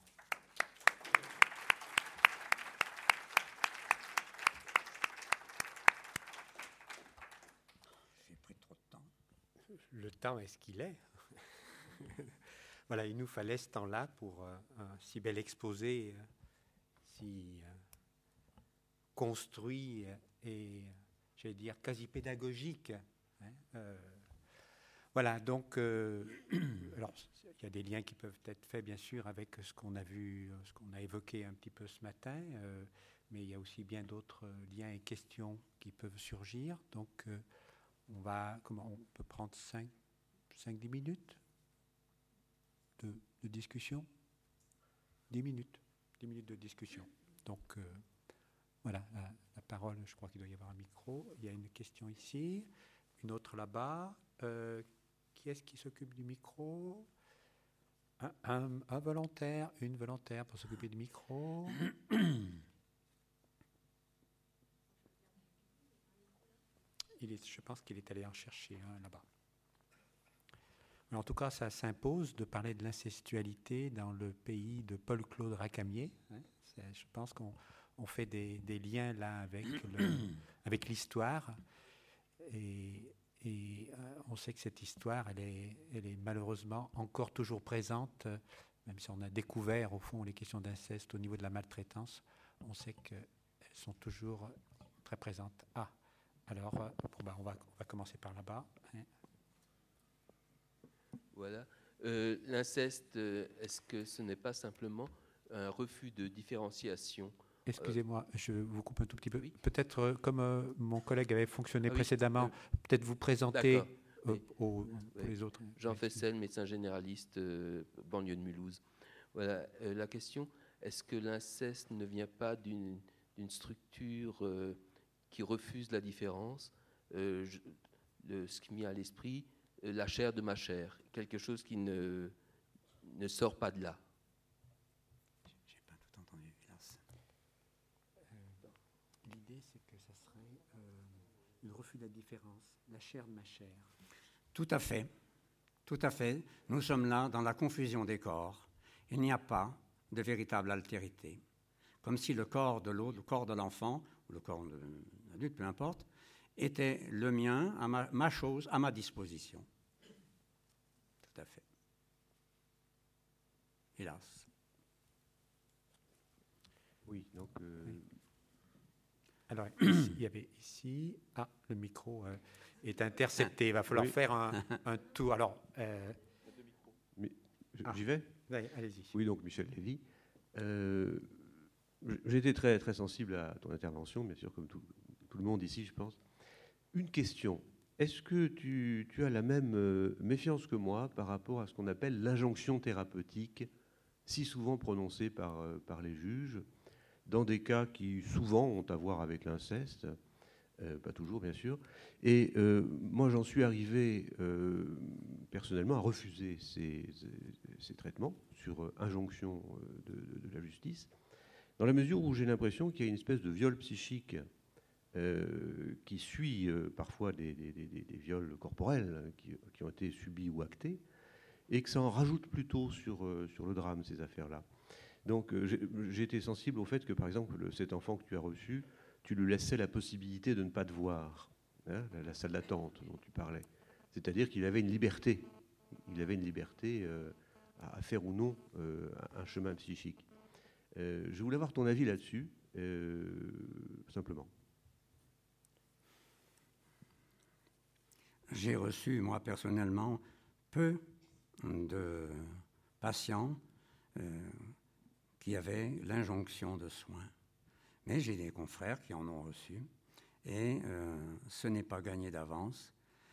J'ai pris trop de temps. Le temps est ce qu'il est. Voilà, il nous fallait ce temps-là pour un si bel exposé, si construit et, j'allais dire, quasi pédagogique. Voilà, donc, alors, il y a des liens qui peuvent être faits, bien sûr, avec ce qu'on a vu, ce qu'on a évoqué un petit peu ce matin, mais il y a aussi bien d'autres liens et questions qui peuvent surgir. Donc, on peut prendre 5-10 minutes de discussion. 10 minutes de discussion. Donc, voilà, la parole, je crois qu'il doit y avoir un micro. Il y a une question ici, une autre là-bas. Qui est-ce qui s'occupe du micro ? Un volontaire, une volontaire pour s'occuper du micro. Je pense qu'il est allé en chercher un là-bas. Mais en tout cas, ça s'impose de parler de l'incestualité dans le pays de Paul-Claude Racamier. Je pense qu'on fait des liens là avec l'histoire. Et on sait que cette histoire, elle est malheureusement encore toujours présente, même si on a découvert au fond les questions d'inceste au niveau de la maltraitance, on sait qu'elles sont toujours très présentes. Alors, on va commencer par là-bas. Voilà. L'inceste, est-ce que ce n'est pas simplement un refus de différenciation ? Excusez-moi, je vous coupe un tout petit peu. Oui. Peut-être, comme mon collègue avait fonctionné précédemment, peut-être vous présenter pour les autres. Jean Fessel, médecin généraliste, banlieue de Mulhouse. Voilà, la question, est-ce que l'inceste ne vient pas d'une structure qui refuse la différence, ce qui m'y a à l'esprit, la chair de ma chair, quelque chose qui ne sort pas de là. J'ai pas tout entendu, hélas. L'idée, c'est que ça serait le refus de la différence, la chair de ma chair. Tout à fait. Tout à fait. Nous sommes là dans la confusion des corps. Il n'y a pas de véritable altérité. Comme si le corps de l'autre, le corps de l'enfant, ou le corps de l'adulte, peu importe, était le mien, ma chose, à ma disposition. Tout à fait. Hélas. Oui, donc... Alors, il y avait ici... Ah, le micro est intercepté. Il va falloir faire un tour. Alors... J'y vais ? Oui, allez-y. Oui, donc Michel Lévy. J'ai été très, très sensible à ton intervention, bien sûr, comme tout le monde ici, je pense. Une question. Est-ce que tu as la même méfiance que moi par rapport à ce qu'on appelle l'injonction thérapeutique, si souvent prononcée par les juges, dans des cas qui souvent ont à voir avec l'inceste, pas toujours bien sûr, et moi j'en suis arrivé personnellement à refuser ces traitements sur injonction de la justice, dans la mesure où j'ai l'impression qu'il y a une espèce de viol psychique qui suit parfois des viols corporels qui ont été subis ou actés, et que ça en rajoute plutôt sur le drame, ces affaires-là. Donc j'ai été sensible au fait que, par exemple, cet enfant que tu as reçu, tu lui laissais la possibilité de ne pas te voir, hein, la salle d'attente dont tu parlais. C'est-à-dire qu'il avait une liberté. Il avait une liberté à faire ou non un chemin psychique. Je voulais avoir ton avis là-dessus, simplement. J'ai reçu, moi, personnellement, peu de patients qui avaient l'injonction de soins. Mais j'ai des confrères qui en ont reçu. Et ce n'est pas gagné d'avance.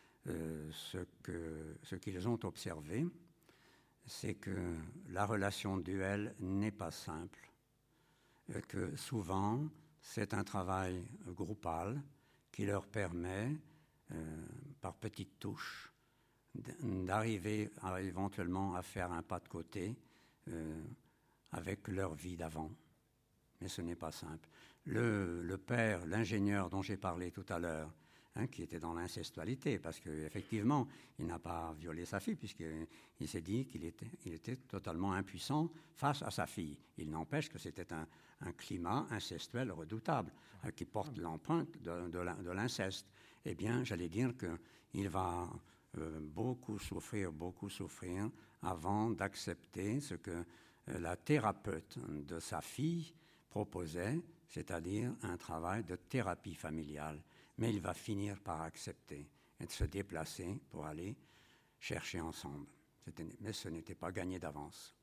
Ce qu'ils ont observé, c'est que la relation duel n'est pas simple. Que souvent, c'est un travail groupal qui leur permet, par petites touches, d'arriver éventuellement à faire un pas de côté avec leur vie d'avant. Mais ce n'est pas simple. Le père, l'ingénieur dont j'ai parlé tout à l'heure, qui était dans l'incestualité, parce qu'effectivement, il n'a pas violé sa fille, puisqu'il s'est dit qu'il était totalement impuissant face à sa fille. Il n'empêche que c'était un climat incestuel redoutable, qui porte l'empreinte de l'inceste. Eh bien, j'allais dire qu'il va beaucoup souffrir avant d'accepter ce que la thérapeute de sa fille proposait, c'est-à-dire un travail de thérapie familiale. Mais il va finir par accepter et de se déplacer pour aller chercher ensemble. Mais ce n'était pas gagné d'avance.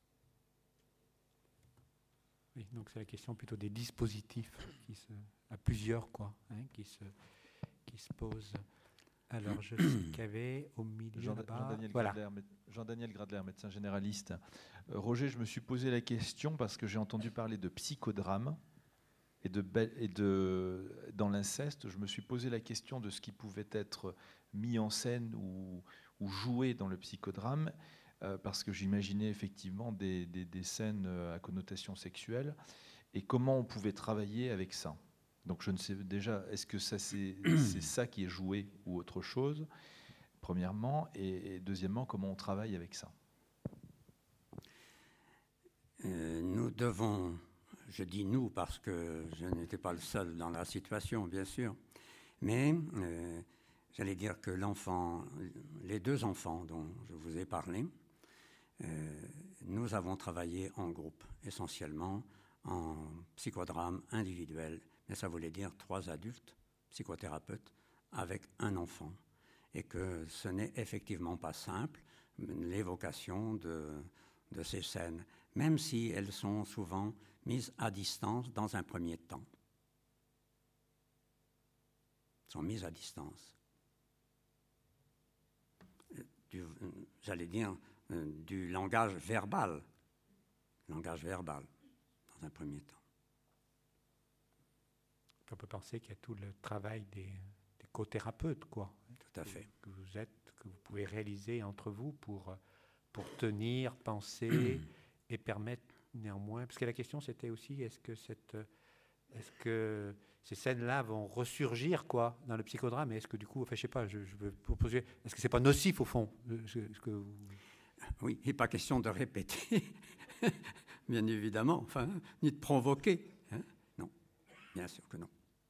Oui, donc c'est la question plutôt des dispositifs à plusieurs, quoi, qui se posent. Alors, je sais qu'il y avait au milieu là-bas... Jean-Daniel Gradler, médecin généraliste. Roger, je me suis posé la question parce que j'ai entendu parler de psychodrame et dans l'inceste. Je me suis posé la question de ce qui pouvait être mis en scène ou joué dans le psychodrame, parce que j'imaginais effectivement des scènes à connotation sexuelle et comment on pouvait travailler avec ça. Donc je ne sais déjà, est-ce que ça c'est ça qui est joué ou autre chose, premièrement, et deuxièmement, comment on travaille avec ça? Nous devons, je dis nous parce que je n'étais pas le seul dans la situation, bien sûr, mais j'allais dire que les deux enfants dont je vous ai parlé, nous avons travaillé en groupe, essentiellement en psychodrame individuel. Mais ça voulait dire 3 adultes, psychothérapeutes, avec un enfant. Et que ce n'est effectivement pas simple, l'évocation de ces scènes, même si elles sont souvent mises à distance dans un premier temps. Elles sont mises à distance. j'allais dire, du langage verbal. Langage verbal, dans un premier temps. On peut penser qu'il y a tout le travail des co-thérapeutes, quoi. Tout à fait. Que vous pouvez réaliser entre vous pour tenir, penser et permettre néanmoins. Parce que la question c'était aussi est-ce que ces scènes-là vont ressurgir quoi dans le psychodrame, et est-ce que du coup, enfin je sais pas, je veux proposer, est-ce que c'est pas nocif au fond Oui, il n'est pas question de répéter, bien évidemment, enfin, ni de provoquer. Hein, non, bien sûr que non.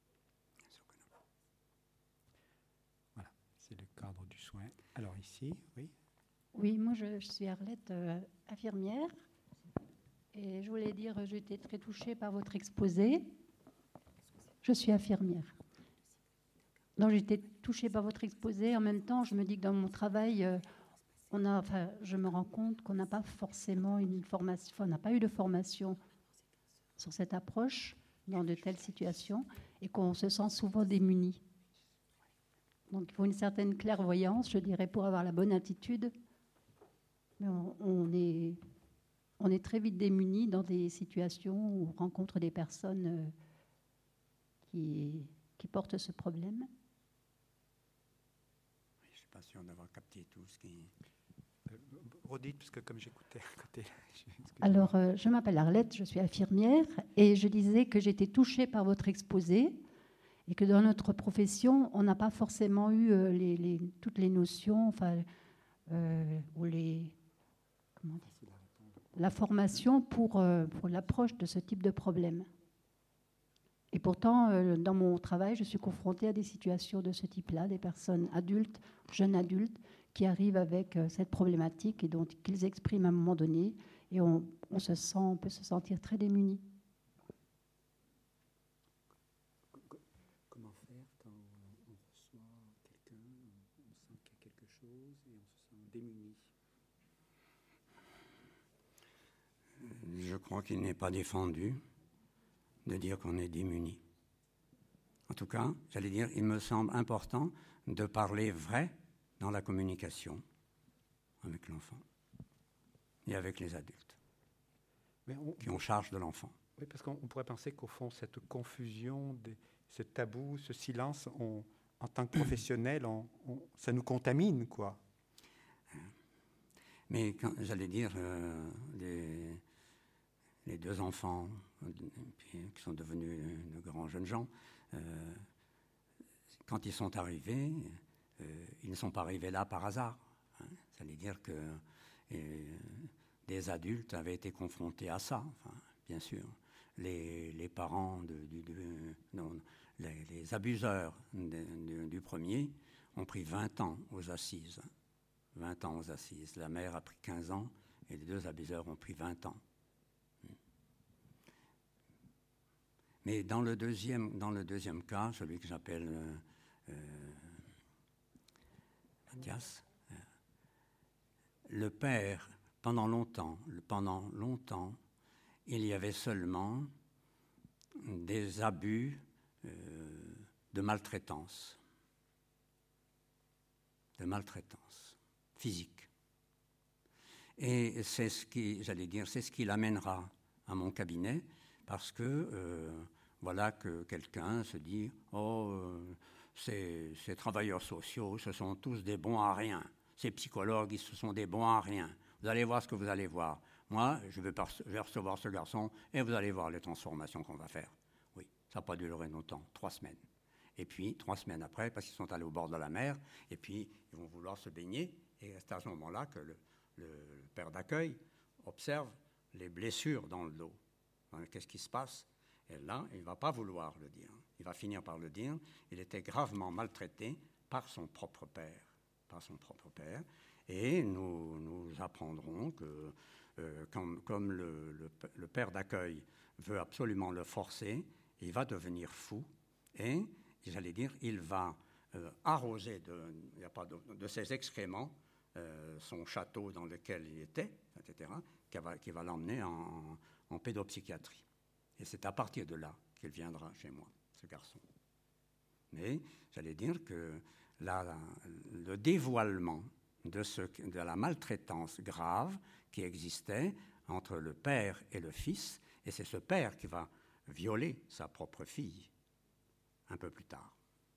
Voilà, c'est le cadre du soin. Alors ici, oui. Oui, moi je suis Arlette, infirmière, et je voulais dire, j'ai été très touchée par votre exposé. Je suis infirmière. Donc j'ai été touchée par votre exposé. En même temps, je me dis que dans mon travail, je me rends compte qu'on n'a pas forcément une formation, on n'a pas eu de formation sur cette approche dans de telles situations, et qu'on se sent souvent démuni. Donc il faut une certaine clairvoyance, je dirais, pour avoir la bonne attitude. Mais on est très vite démuni dans des situations où on rencontre des personnes qui portent ce problème. Je ne suis pas sûr d'avoir capté tout ce qui... Redites, parce que comme j'écoutais à côté... Alors, je m'appelle Arlette, je suis infirmière, et je disais que j'étais touchée par votre exposé, et que dans notre profession, on n'a pas forcément eu toutes les notions, ou la formation pour l'approche de ce type de problème. Et pourtant, dans mon travail, je suis confrontée à des situations de ce type-là, des personnes adultes, jeunes adultes, qui arrivent avec cette problématique et dont qu'ils expriment à un moment donné, et on peut se sentir très démunis. Comment faire quand on reçoit quelqu'un, on sent qu'il y a quelque chose et on se sent démuni? Je crois qu'il n'est pas défendu de dire qu'on est démuni. En tout cas, j'allais dire, il me semble important de parler vrai dans la communication avec l'enfant et avec les adultes qui ont charge de l'enfant. Oui, parce qu'on pourrait penser qu'au fond, cette confusion, ce tabou, ce silence, en tant que professionnel, ça nous contamine, quoi. Mais j'allais dire, les deux enfants qui sont devenus de grands jeunes gens, quand ils sont arrivés, ils ne sont pas arrivés là par hasard. Hein. Ça veut dire que des adultes avaient été confrontés à ça, enfin, bien sûr. Les parents, les abuseurs du premier ont pris 20 ans aux assises. 20 ans aux assises. La mère a pris 15 ans et les deux abuseurs ont pris 20 ans. Mais dans le deuxième cas, celui que j'appelle Mathias, le père, pendant longtemps, il y avait seulement des abus de maltraitance physique. Et c'est ce qui l'amènera à mon cabinet, parce que voilà que quelqu'un se dit « Oh, ces travailleurs sociaux, ce sont tous des bons à rien. Ces psychologues, ce sont des bons à rien. Vous allez voir ce que vous allez voir. Moi, je vais recevoir ce garçon et vous allez voir les transformations qu'on va faire. » Oui, ça n'a pas duré longtemps, 3 semaines. Et puis, 3 semaines après, parce qu'ils sont allés au bord de la mer, et puis ils vont vouloir se baigner, et c'est à ce moment-là que le père d'accueil observe les blessures dans le dos. Qu'est-ce qui se passe? Et là, il ne va pas vouloir le dire. Il va finir par le dire. Il était gravement maltraité par son propre père. Et nous apprendrons que comme le père d'accueil veut absolument le forcer, il va devenir fou. Et, j'allais dire, il va arroser de ses excréments son château dans lequel il était, etc., qui va l'emmener en pédopsychiatrie. Et c'est à partir de là qu'il viendra chez moi, ce garçon. Mais j'allais dire que le dévoilement de la maltraitance grave qui existait entre le père et le fils, et c'est ce père qui va violer sa propre fille un peu plus tard.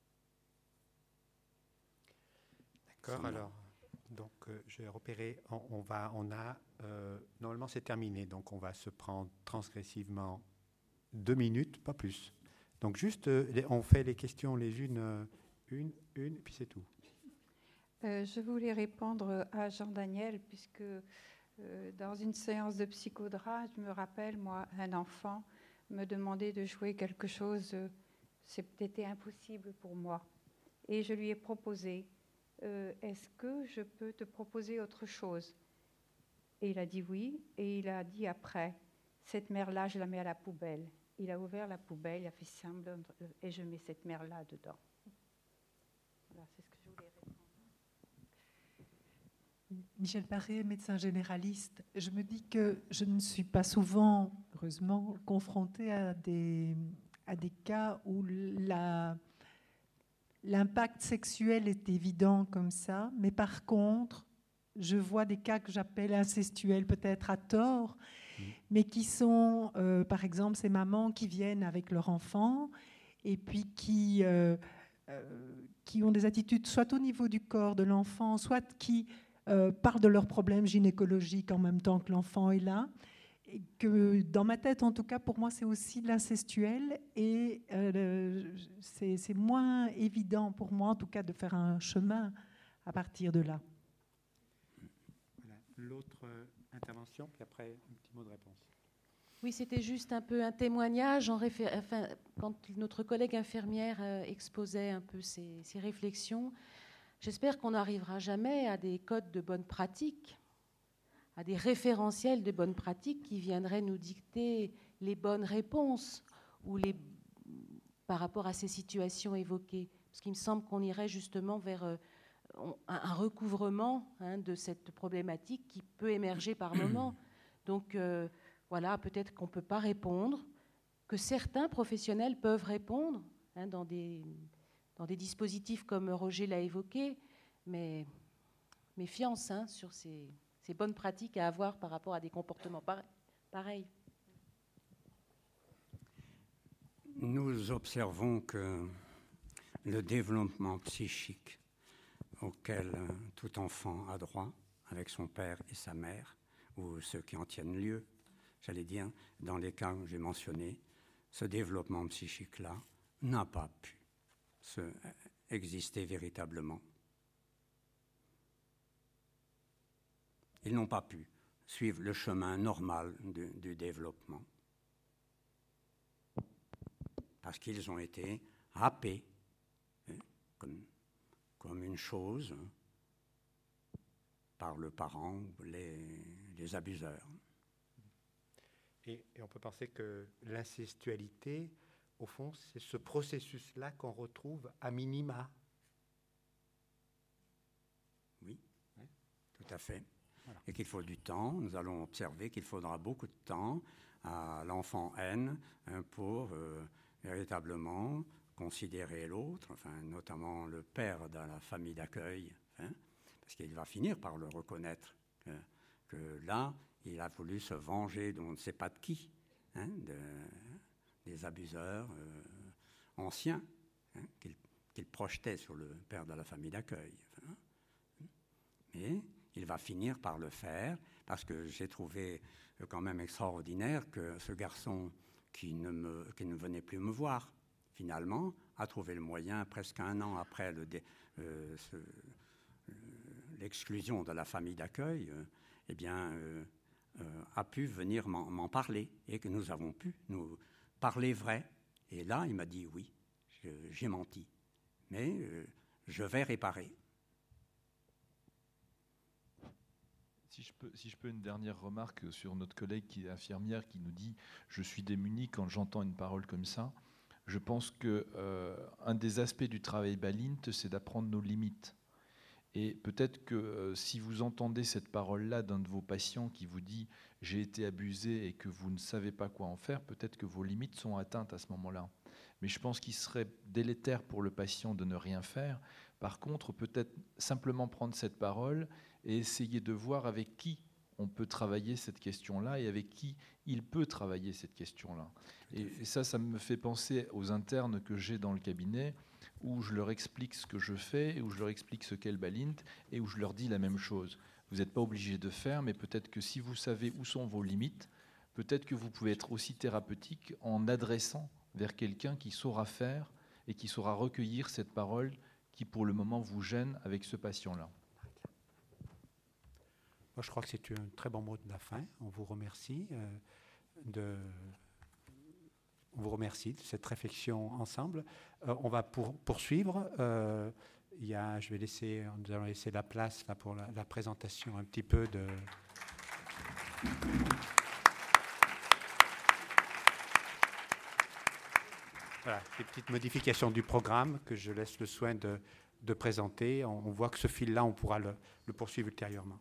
D'accord, alors, donc j'ai repéré, normalement c'est terminé, donc on va se prendre transgressivement 2 minutes, pas plus. Donc juste, on fait les questions les unes, une, et puis c'est tout. Je voulais répondre à Jean-Daniel, puisque dans une séance de psychodrame, je me rappelle, moi, un enfant me demandait de jouer quelque chose, c'était impossible pour moi. Et je lui ai proposé, est-ce que je peux te proposer autre chose? Et il a dit oui, et il a dit après, cette mère-là, je la mets à la poubelle. Il a ouvert la poubelle, il a fait semblant, et je mets cette mère-là dedans. Voilà, c'est ce que je voulais répondre. Michel Paré, médecin généraliste. Je me dis que je ne suis pas souvent, heureusement, confrontée à des cas où l'impact sexuel est évident comme ça, mais par contre, je vois des cas que j'appelle incestuels, peut-être à tort, mais qui sont, par exemple, ces mamans qui viennent avec leur enfant et puis qui ont des attitudes soit au niveau du corps de l'enfant, soit qui parlent de leurs problèmes gynécologiques en même temps que l'enfant est là. Et que dans ma tête, en tout cas, pour moi, c'est aussi de l'incestuel. Et c'est moins évident pour moi, en tout cas, de faire un chemin à partir de là. Voilà. L'autre intervention, puis après, un petit mot de réponse. Oui, c'était juste un peu un témoignage quand notre collègue infirmière exposait un peu ses réflexions. J'espère qu'on n'arrivera jamais à des codes de bonne pratique, à des référentiels de bonne pratique qui viendraient nous dicter les bonnes réponses par rapport à ces situations évoquées. Parce qu'il me semble qu'on irait justement vers un recouvrement de cette problématique qui peut émerger par moments. Donc voilà, peut-être qu'on ne peut pas répondre, que certains professionnels peuvent répondre dans des dispositifs comme Roger l'a évoqué, mais méfiance sur ces bonnes pratiques à avoir par rapport à des comportements pareils. Nous observons que le développement psychique auquel tout enfant a droit, avec son père et sa mère, ou ceux qui en tiennent lieu, j'allais dire, dans les cas que j'ai mentionnés, ce développement psychique-là n'a pas pu exister véritablement. Ils n'ont pas pu suivre le chemin normal du développement. Parce qu'ils ont été happés comme une chose par le parent, les abuseurs. Et on peut penser que l'incestualité, au fond, c'est ce processus-là qu'on retrouve à minima. Oui, tout à fait. Voilà. Et qu'il faut du temps. Nous allons observer qu'il faudra beaucoup de temps à l'enfant N pour véritablement considérer l'autre, notamment le père de la famille d'accueil, parce qu'il va finir par le reconnaître, que là, il a voulu se venger on ne sait pas de qui, des abuseurs anciens qu'il projetait sur le père de la famille d'accueil. Mais il va finir par le faire, parce que j'ai trouvé quand même extraordinaire que ce garçon qui ne venait plus me voir, finalement, a trouvé le moyen, presque 1 an après l'exclusion de la famille d'accueil, a pu venir m'en parler, et que nous avons pu nous parler vrai. Et là, il m'a dit oui, j'ai menti, mais je vais réparer. Si je peux une dernière remarque sur notre collègue qui est infirmière qui nous dit « Je suis démuni quand j'entends une parole comme ça ». Je pense qu'un des aspects du travail Balint, c'est d'apprendre nos limites. Et peut-être que si vous entendez cette parole-là d'un de vos patients qui vous dit « J'ai été abusé » et que vous ne savez pas quoi en faire, peut-être que vos limites sont atteintes à ce moment-là. Mais je pense qu'il serait délétère pour le patient de ne rien faire, Par contre, peut-être simplement prendre cette parole et essayer de voir avec qui on peut travailler cette question-là et avec qui il peut travailler cette question-là. Et ça me fait penser aux internes que j'ai dans le cabinet, où je leur explique ce que je fais, où je leur explique ce qu'est le Balint, et où je leur dis la même chose. Vous n'êtes pas obligé de faire, mais peut-être que si vous savez où sont vos limites, peut-être que vous pouvez être aussi thérapeutique en adressant vers quelqu'un qui saura faire et qui saura recueillir cette parole qui, pour le moment, vous gêne avec ce patient-là. Moi, je crois que c'est un très bon mot de la fin. On vous remercie de cette réflexion ensemble. On va poursuivre. Nous allons laisser la place là, pour la présentation un petit peu de... Voilà, des petites modifications du programme que je laisse le soin de présenter. On voit que ce fil-là, on pourra le poursuivre ultérieurement.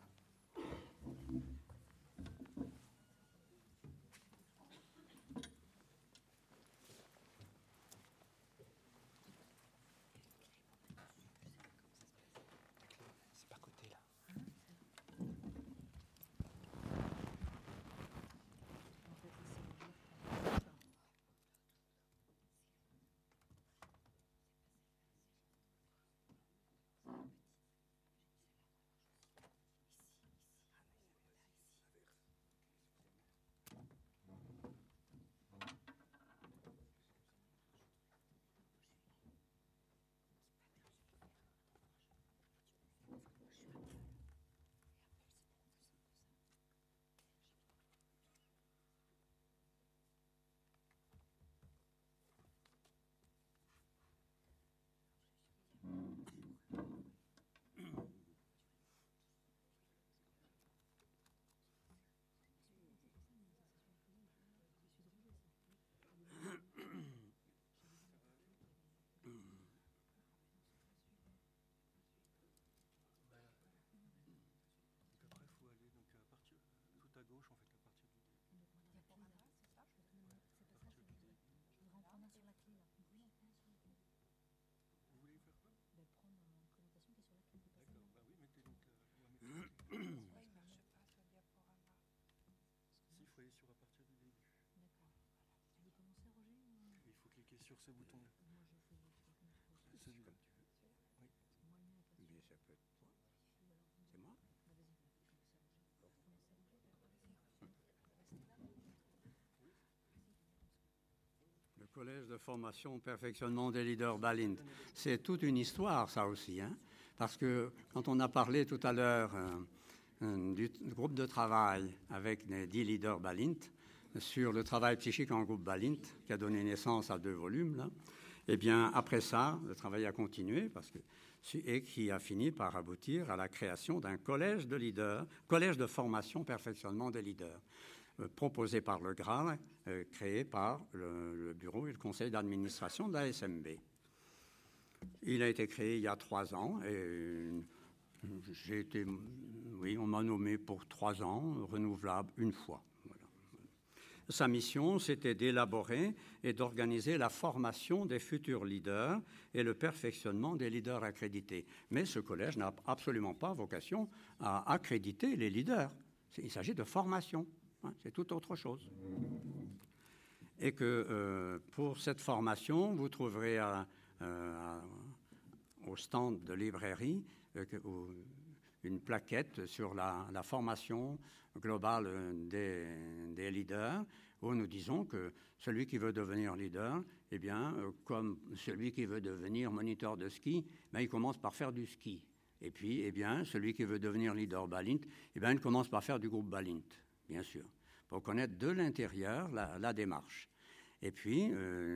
Sur ce bouton-là. Celui-là. Oui. Mais ça peut être toi. C'est moi. Le collège de formation perfectionnement des leaders Balint, c'est toute une histoire, ça aussi, hein, parce que quand on a parlé tout à l'heure du groupe de travail avec les 10 leaders Balint, sur le travail psychique en groupe Balint, qui a donné naissance à 2 volumes, là. Et bien, après ça, le travail a continué et qui a fini par aboutir à la création d'un collège de leaders, collège de formation perfectionnement des leaders, proposé par le GRA, créé par le bureau et le conseil d'administration de la SMB. Il a été créé il y a 3 ans et on m'a nommé pour 3 ans, renouvelable 1 fois. Sa mission, c'était d'élaborer et d'organiser la formation des futurs leaders et le perfectionnement des leaders accrédités. Mais ce collège n'a absolument pas vocation à accréditer les leaders. Il s'agit de formation. C'est tout autre chose. Et que pour cette formation, vous trouverez au stand de librairie une plaquette sur la formation globale des leaders, où nous disons que celui qui veut devenir leader, eh bien, comme celui qui veut devenir moniteur de ski, il commence par faire du ski. Et puis, eh bien, celui qui veut devenir leader Balint, eh bien, il commence par faire du groupe Balint, bien sûr, pour connaître de l'intérieur la démarche. Et puis,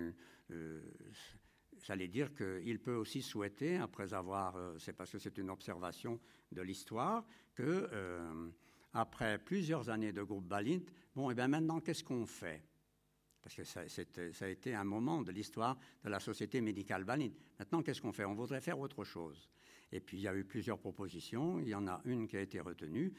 ça veut dire qu'il peut aussi souhaiter, après avoir, c'est parce que c'est une observation de l'histoire, que après plusieurs années de groupe Balint, bon, et bien maintenant, qu'est-ce qu'on fait? Parce que ça a été un moment de l'histoire de la Société médicale Balint. Maintenant, qu'est-ce qu'on fait? On voudrait faire autre chose. Et puis, il y a eu plusieurs propositions. Il y en a une qui a été retenue.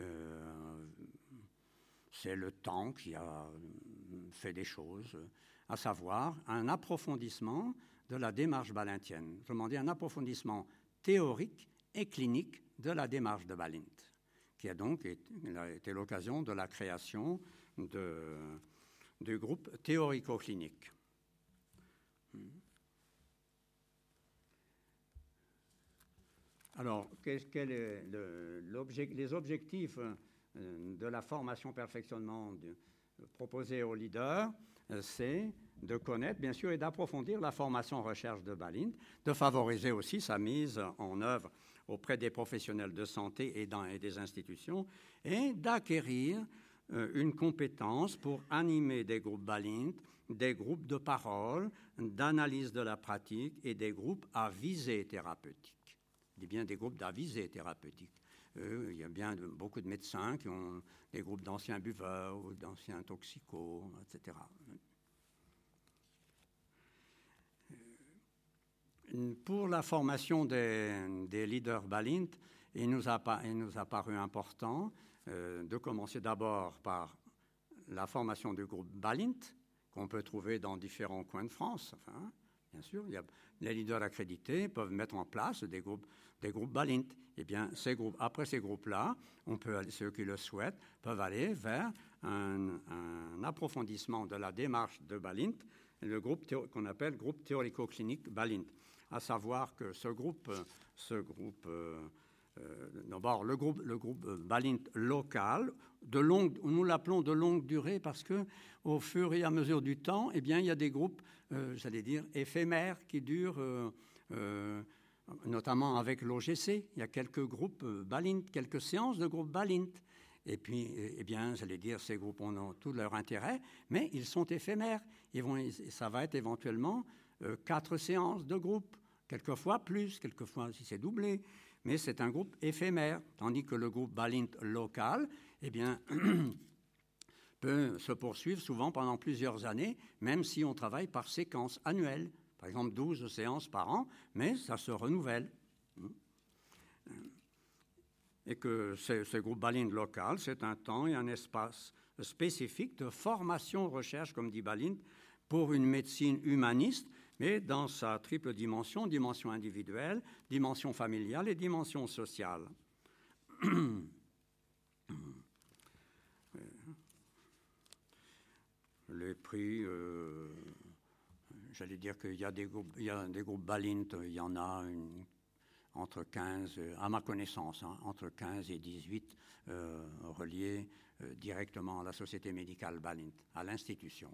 C'est le temps qui a fait des choses, à savoir un approfondissement de la démarche balintienne. Autrement dit, un approfondissement théorique et clinique de la démarche de Balint, qui a donc été l'occasion de la création du groupe théorico-clinique. Alors, quel est les objectifs de la formation perfectionnement proposée aux leaders? C'est de connaître, bien sûr, et d'approfondir la formation recherche de Balint, de favoriser aussi sa mise en œuvre auprès des professionnels de santé et des institutions, et d'acquérir une compétence pour animer des groupes Balint, des groupes de parole, d'analyse de la pratique et des groupes à visée thérapeutique. Il y a bien des groupes à visée thérapeutique. Il y a bien beaucoup de médecins qui ont des groupes d'anciens buveurs ou d'anciens toxicos, etc. Pour la formation des leaders Balint, il nous a paru important de commencer d'abord par la formation du groupe Balint, qu'on peut trouver dans différents coins de France. Enfin, bien sûr, les leaders accrédités peuvent mettre en place des groupes Balint. Eh bien, après ces groupes-là, ceux qui le souhaitent peuvent aller vers un approfondissement de la démarche de Balint, le groupe qu'on appelle groupe théorico-clinique Balint. À savoir que d'abord le groupe Balint local, nous l'appelons de longue durée parce que au fur et à mesure du temps, eh bien, il y a des groupes, j'allais dire, éphémères qui durent, notamment avec l'OGC. Il y a quelques groupes Balint, quelques séances de groupe Balint. Et puis, eh bien, j'allais dire, ces groupes ont tout leur intérêt, mais ils sont éphémères. Ça va être éventuellement 4 séances de groupe, quelquefois plus, quelquefois si c'est doublé, mais c'est un groupe éphémère, tandis que le groupe Balint local, eh bien, peut se poursuivre souvent pendant plusieurs années, même si on travaille par séquence annuelle, par exemple 12 séances par an, mais ça se renouvelle. Et que ce groupe Balint local, c'est un temps et un espace spécifique de formation-recherche, comme dit Balint, pour une médecine humaniste, mais dans sa triple dimension, dimension individuelle, dimension familiale et dimension sociale. Les prix, j'allais dire qu'il y a des groupes Balint, il y en a entre 15, à ma connaissance, entre 15 et 18 reliés directement à la Société médicale Balint, à l'institution.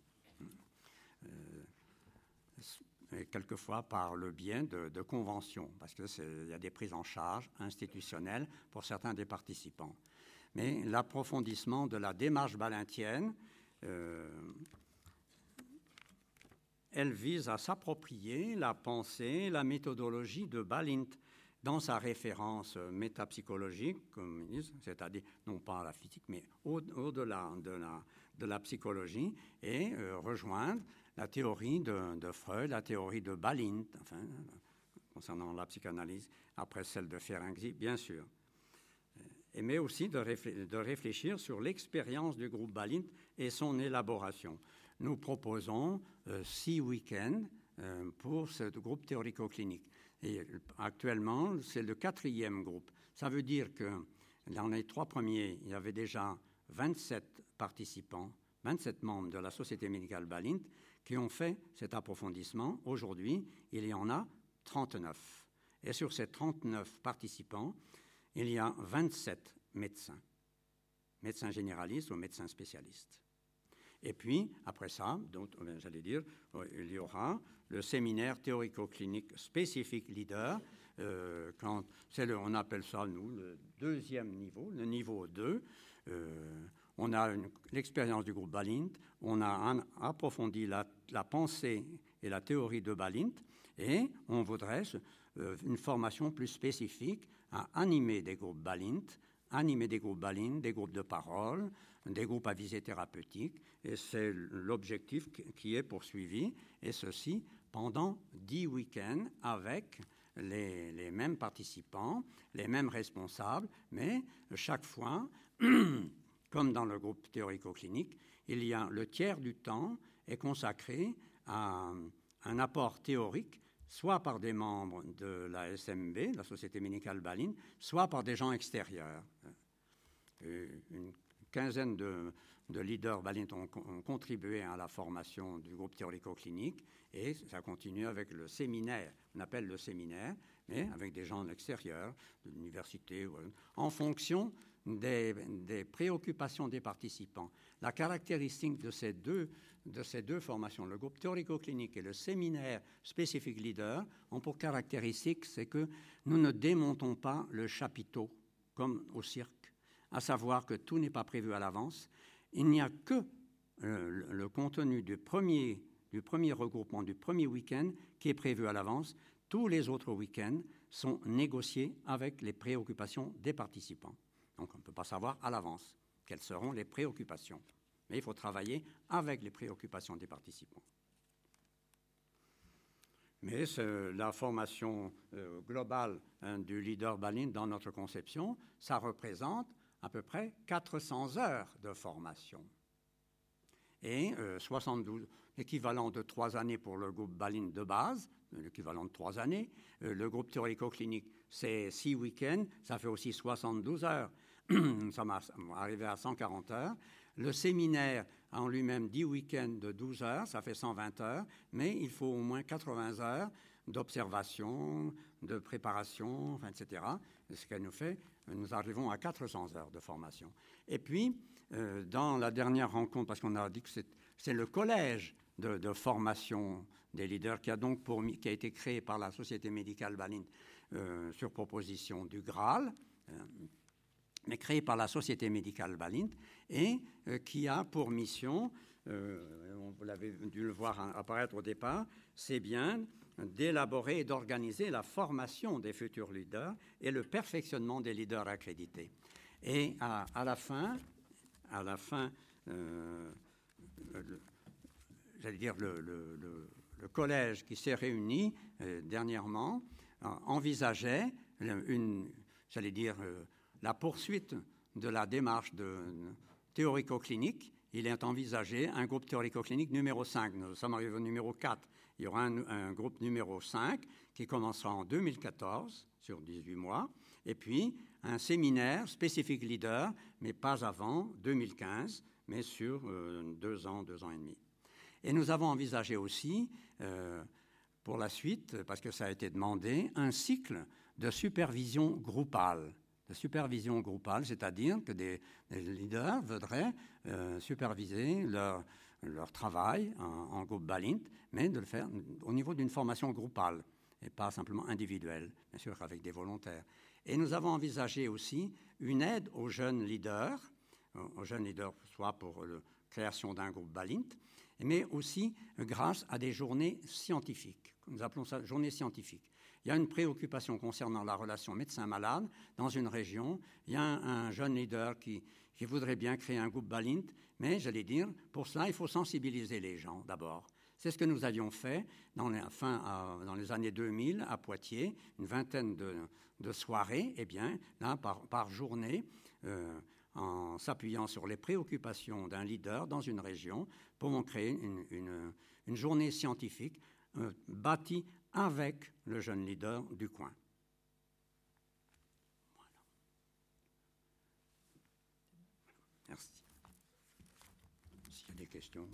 Et quelquefois par le biais de conventions, parce qu'il y a des prises en charge institutionnelles pour certains des participants. Mais l'approfondissement de la démarche balintienne, elle vise à s'approprier la pensée, la méthodologie de Balint dans sa référence métapsychologique, comme ils disent, c'est-à-dire non pas la physique, mais au-delà de la psychologie, et rejoindre la théorie de Freud, la théorie de Balint, enfin, concernant la psychanalyse, après celle de Ferenczi, bien sûr. Mais aussi de réfléchir sur l'expérience du groupe Balint et son élaboration. Nous proposons 6 week-ends pour ce groupe théorico-clinique. Et actuellement, c'est le 4e groupe. Ça veut dire que dans les 3 premiers, il y avait déjà 27 participants, 27 membres de la Société médicale Balint qui ont fait cet approfondissement. Aujourd'hui, il y en a 39. Et sur ces 39 participants, il y a 27 médecins généralistes ou médecins spécialistes. Et puis, après ça, donc, j'allais dire, il y aura le séminaire théorico-clinique spécifique leader. On appelle ça, nous, le 2e niveau, le niveau 2. On a l'expérience du groupe Balint, on a approfondi la pensée et la théorie de Balint, et on voudrait une formation plus spécifique à animer des groupes Balint, des groupes de parole, des groupes à visée thérapeutique, et c'est l'objectif qui est poursuivi, et ceci pendant 10 week-ends avec les mêmes participants, les mêmes responsables, mais chaque fois, comme dans le groupe théorico-clinique, il y a le tiers du temps est consacré à un apport théorique soit par des membres de la SMB, la Société médicale Balint, soit par des gens extérieurs. Une quinzaine de leaders Balint ont contribué à la formation du groupe théorico-clinique et ça continue avec le séminaire, on appelle le séminaire, mais avec des gens de l'extérieur, de l'université, en fonction des préoccupations des participants. La caractéristique de ces deux formations, le groupe théorico-clinique et le séminaire spécifique leader, ont pour caractéristique, c'est que nous ne démontons pas le chapiteau comme au cirque, à savoir que tout n'est pas prévu à l'avance. Il n'y a que le contenu du premier regroupement, du premier week-end qui est prévu à l'avance. Tous les autres week-ends sont négociés avec les préoccupations des participants. Donc on ne peut pas savoir à l'avance quelles seront les préoccupations. Mais il faut travailler avec les préoccupations des participants. Mais la formation globale du leader Balint dans notre conception, ça représente à peu près 400 heures de formation. Et 72, l'équivalent de 3 années pour le groupe Balint de base, l'équivalent de 3 années. Le groupe théorico-clinique, c'est 6 week-ends, ça fait aussi 72 heures. Nous sommes arrivés à 140 heures. Le séminaire en lui-même 10 week-ends de 12 heures, ça fait 120 heures, mais il faut au moins 80 heures d'observation, de préparation, etc. Ce qu'elle nous fait, nous arrivons à 400 heures de formation. Et puis, dans la dernière rencontre, parce qu'on a dit que c'est le collège de formation des leaders qui a été créé par la Société médicale Balint sur proposition du Graal, mais créé par la Société médicale Balint et qui a pour mission, vous l'avez dû le voir apparaître au départ, c'est bien d'élaborer et d'organiser la formation des futurs leaders et le perfectionnement des leaders accrédités. Et à la fin, j'allais dire le collège qui s'est réuni dernièrement envisageait la poursuite de la démarche théorico-clinique. Il est envisagé un groupe théorico-clinique numéro 5. Nous sommes arrivés au numéro 4. Il y aura un groupe numéro 5 qui commencera en 2014, sur 18 mois, et puis un séminaire spécifique leader, mais pas avant 2015, mais sur 2 ans et demi. Et nous avons envisagé aussi, pour la suite, parce que ça a été demandé, un cycle de supervision groupale. C'est-à-dire que des leaders voudraient superviser leur travail en groupe Balint, mais de le faire au niveau d'une formation groupale et pas simplement individuelle, bien sûr avec des volontaires. Et nous avons envisagé aussi une aide aux jeunes leaders, soit pour la création d'un groupe Balint, mais aussi grâce à des journées scientifiques. Nous appelons ça journées scientifiques. Il y a une préoccupation concernant la relation médecin-malade dans une région. Il y a un jeune leader qui voudrait bien créer un groupe Balint, mais j'allais dire, pour cela, il faut sensibiliser les gens d'abord. C'est ce que nous avions fait dans les années 2000 à Poitiers, une vingtaine de soirées, et bien, là, par journée, en s'appuyant sur les préoccupations d'un leader dans une région, pouvons créer une journée scientifique bâtie avec le jeune leader du coin. Voilà. Merci. S'il y a des questions.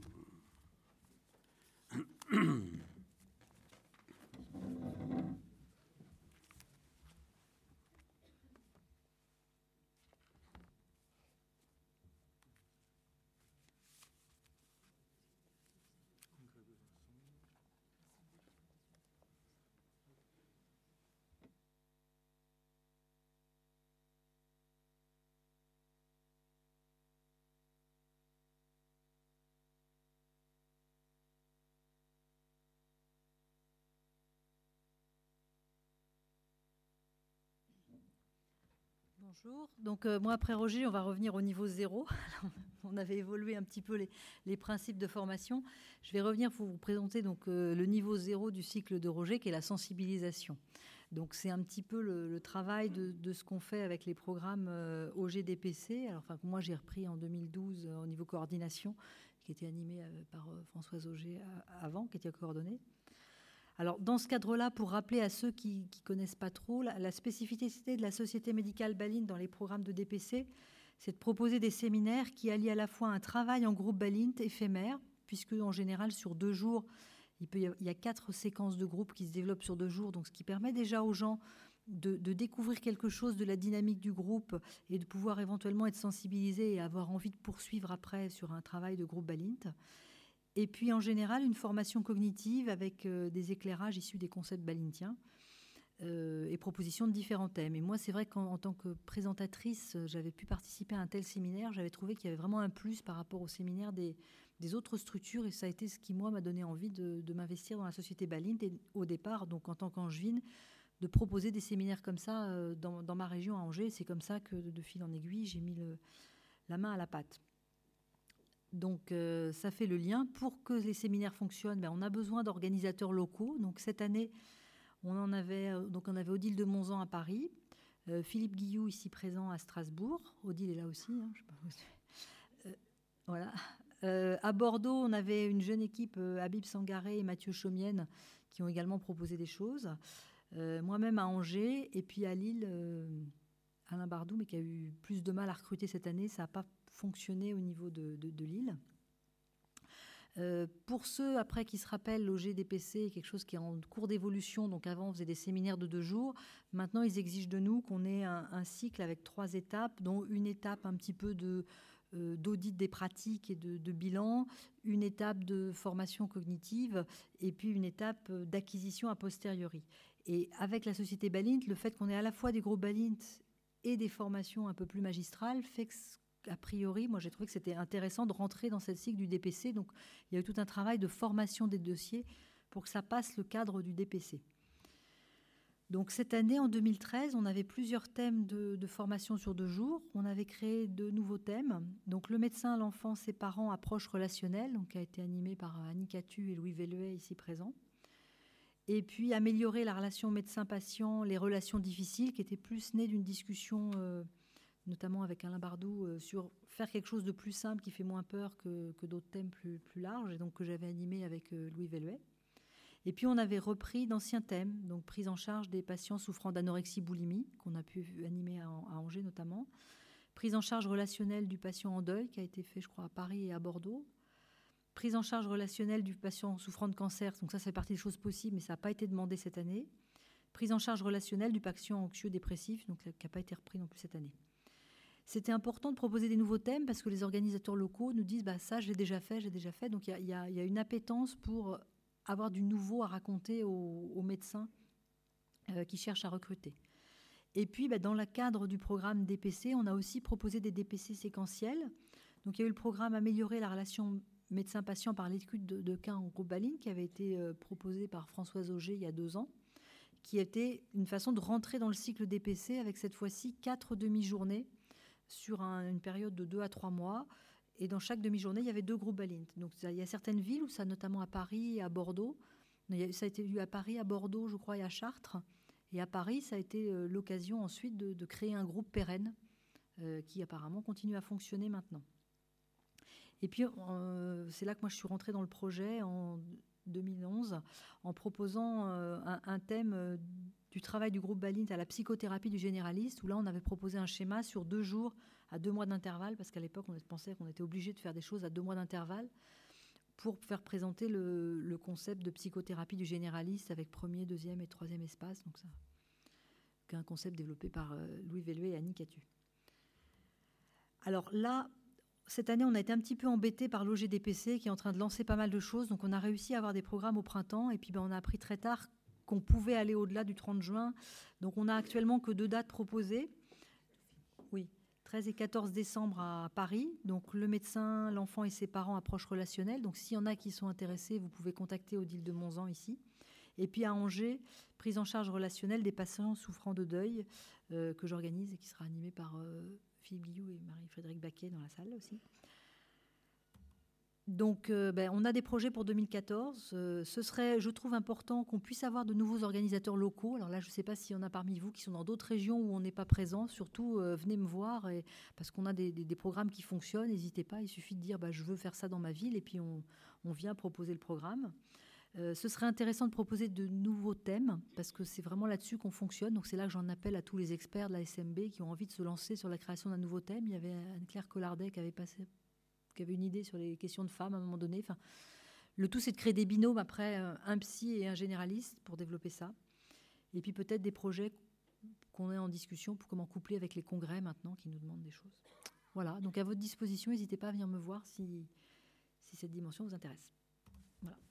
Bonjour. Donc moi, après Roger, on va revenir au niveau 0. On avait évolué un petit peu les principes de formation. Je vais revenir pour vous présenter donc, le niveau 0 du cycle de Roger, qui est la sensibilisation. Donc c'est un petit peu le travail de ce qu'on fait avec les programmes OGDPC. Alors, moi, j'ai repris en 2012 au niveau coordination, qui était animé par Françoise Auger avant, qui était coordonnée. Alors, dans ce cadre-là, pour rappeler à ceux qui ne connaissent pas trop, la spécificité de la Société médicale Balint dans les programmes de DPC, c'est de proposer des séminaires qui allient à la fois un travail en groupe Balint éphémère, puisque en général, sur 2 jours, il y a 4 séquences de groupe qui se développent sur 2 jours, donc ce qui permet déjà aux gens de découvrir quelque chose de la dynamique du groupe et de pouvoir éventuellement être sensibilisés et avoir envie de poursuivre après sur un travail de groupe Balint. Et puis en général, une formation cognitive avec des éclairages issus des concepts balintiens et propositions de différents thèmes. Et moi, c'est vrai qu'en tant que présentatrice, j'avais pu participer à un tel séminaire. J'avais trouvé qu'il y avait vraiment un plus par rapport au séminaire des autres structures. Et ça a été ce qui, moi, m'a donné envie de m'investir dans la société Balint. Et au départ, donc en tant qu'angevine, de proposer des séminaires comme ça dans ma région à Angers. C'est comme ça que, de fil en aiguille, j'ai mis la main à la pâte. Donc, ça fait le lien. Pour que les séminaires fonctionnent, on a besoin d'organisateurs locaux. Donc, cette année, on avait Odile de Monzan à Paris, Philippe Guilloux, ici présent, à Strasbourg. Odile est là aussi. Hein, je sais pas. Voilà. À Bordeaux, on avait une jeune équipe, Habib Sangaré et Mathieu Chaumienne, qui ont également proposé des choses. Moi-même à Angers, et puis à Lille, Alain Bardou, mais qui a eu plus de mal à recruter cette année. Ça n'a pas fonctionné au niveau de Lille. Pour ceux, après, qui se rappellent, l'OGDPC est quelque chose qui est en cours d'évolution. Donc avant, on faisait des séminaires de 2 jours. Maintenant, ils exigent de nous qu'on ait un cycle avec 3 étapes, dont une étape un petit peu d'audit des pratiques et de bilan, une étape de formation cognitive et puis une étape d'acquisition a posteriori. Et avec la société Balint, le fait qu'on ait à la fois des groupes Balint et des formations un peu plus magistrales fait qu'a priori, moi j'ai trouvé que c'était intéressant de rentrer dans cette cycle du DPC. Donc il y a eu tout un travail de formation des dossiers pour que ça passe le cadre du DPC. Donc cette année, en 2013, on avait plusieurs thèmes de formation sur 2 jours. On avait créé 2 nouveaux thèmes. Donc le médecin, l'enfant, ses parents, approche relationnelle, donc qui a été animé par Annie Catu et Louis Velluet ici présents. Et puis améliorer la relation médecin-patient, les relations difficiles, qui étaient plus nées d'une discussion, notamment avec Alain Bardou, sur faire quelque chose de plus simple qui fait moins peur que d'autres thèmes plus larges, et donc que j'avais animé avec Louis Velluet. Et puis on avait repris d'anciens thèmes, donc prise en charge des patients souffrant d'anorexie-boulimie, qu'on a pu animer à Angers notamment, prise en charge relationnelle du patient en deuil, qui a été fait, je crois, à Paris et à Bordeaux, prise en charge relationnelle du patient souffrant de cancer, donc ça fait partie des choses possibles, mais ça n'a pas été demandé cette année, prise en charge relationnelle du patient anxieux-dépressif, donc qui n'a pas été repris non plus cette année. C'était important de proposer des nouveaux thèmes parce que les organisateurs locaux nous disent ça, j'ai déjà fait. Donc il y a une appétence pour avoir du nouveau à raconter aux médecins qui cherchent à recruter. Et puis, dans le cadre du programme DPC, on a aussi proposé des DPC séquentiels. Donc il y a eu le programme Améliorer la relation médecin-patient par l'écoute de cas en groupe Balint qui avait été proposé par Françoise Auger il y a 2 ans, qui était une façon de rentrer dans le cycle DPC avec cette fois-ci 4 demi-journées sur une période de 2 à 3 mois. Et dans chaque demi-journée, il y avait 2 groupes Balint. Donc il y a certaines villes, où ça, notamment à Paris et à Bordeaux. Ça a été eu à Paris, à Bordeaux, je crois, et à Chartres. Et à Paris, ça a été l'occasion ensuite de créer un groupe pérenne qui apparemment continue à fonctionner maintenant. Et puis, c'est là que moi je suis rentrée dans le projet en 2011 en proposant un thème du travail du groupe Balint à la psychothérapie du généraliste, où là on avait proposé un schéma sur 2 jours à 2 mois d'intervalle, parce qu'à l'époque on pensait qu'on était obligé de faire des choses à 2 mois d'intervalle pour faire présenter le concept de psychothérapie du généraliste avec 1er, 2e et 3e espace. Donc ça, c'est un concept développé par Louis Velluet et Annie Catu. Alors là, cette année, on a été un petit peu embêtés par l'OGDPC qui est en train de lancer pas mal de choses. Donc on a réussi à avoir des programmes au printemps et puis on a appris très tard qu'on pouvait aller au-delà du 30 juin. Donc on n'a actuellement que 2 dates proposées. Oui, 13 et 14 décembre à Paris. Donc le médecin, l'enfant et ses parents, approche relationnelle. Donc s'il y en a qui sont intéressés, vous pouvez contacter Odile de Monzan ici. Et puis à Angers, prise en charge relationnelle des patients souffrant de deuil que j'organise et qui sera animée par Philippe Guilloux et Marie-Frédérique Baquet dans la salle aussi. Donc, on a des projets pour 2014. Ce serait, je trouve, important qu'on puisse avoir de nouveaux organisateurs locaux. Alors là, je ne sais pas s'il y en a parmi vous qui sont dans d'autres régions où on n'est pas présent. Surtout, venez me voir parce qu'on a des programmes qui fonctionnent. N'hésitez pas, il suffit de dire je veux faire ça dans ma ville et puis on vient proposer le programme. Ce serait intéressant de proposer de nouveaux thèmes, parce que c'est vraiment là-dessus qu'on fonctionne. Donc c'est là que j'en appelle à tous les experts de la SMB qui ont envie de se lancer sur la création d'un nouveau thème. Il y avait Anne-Claire Collardet qui avait une idée sur les questions de femmes à un moment donné. Enfin, le tout, c'est de créer des binômes après, un psy et un généraliste pour développer ça. Et puis peut-être des projets qu'on est en discussion pour comment coupler avec les congrès maintenant qui nous demandent des choses. Voilà, donc à votre disposition, n'hésitez pas à venir me voir si cette dimension vous intéresse. Voilà.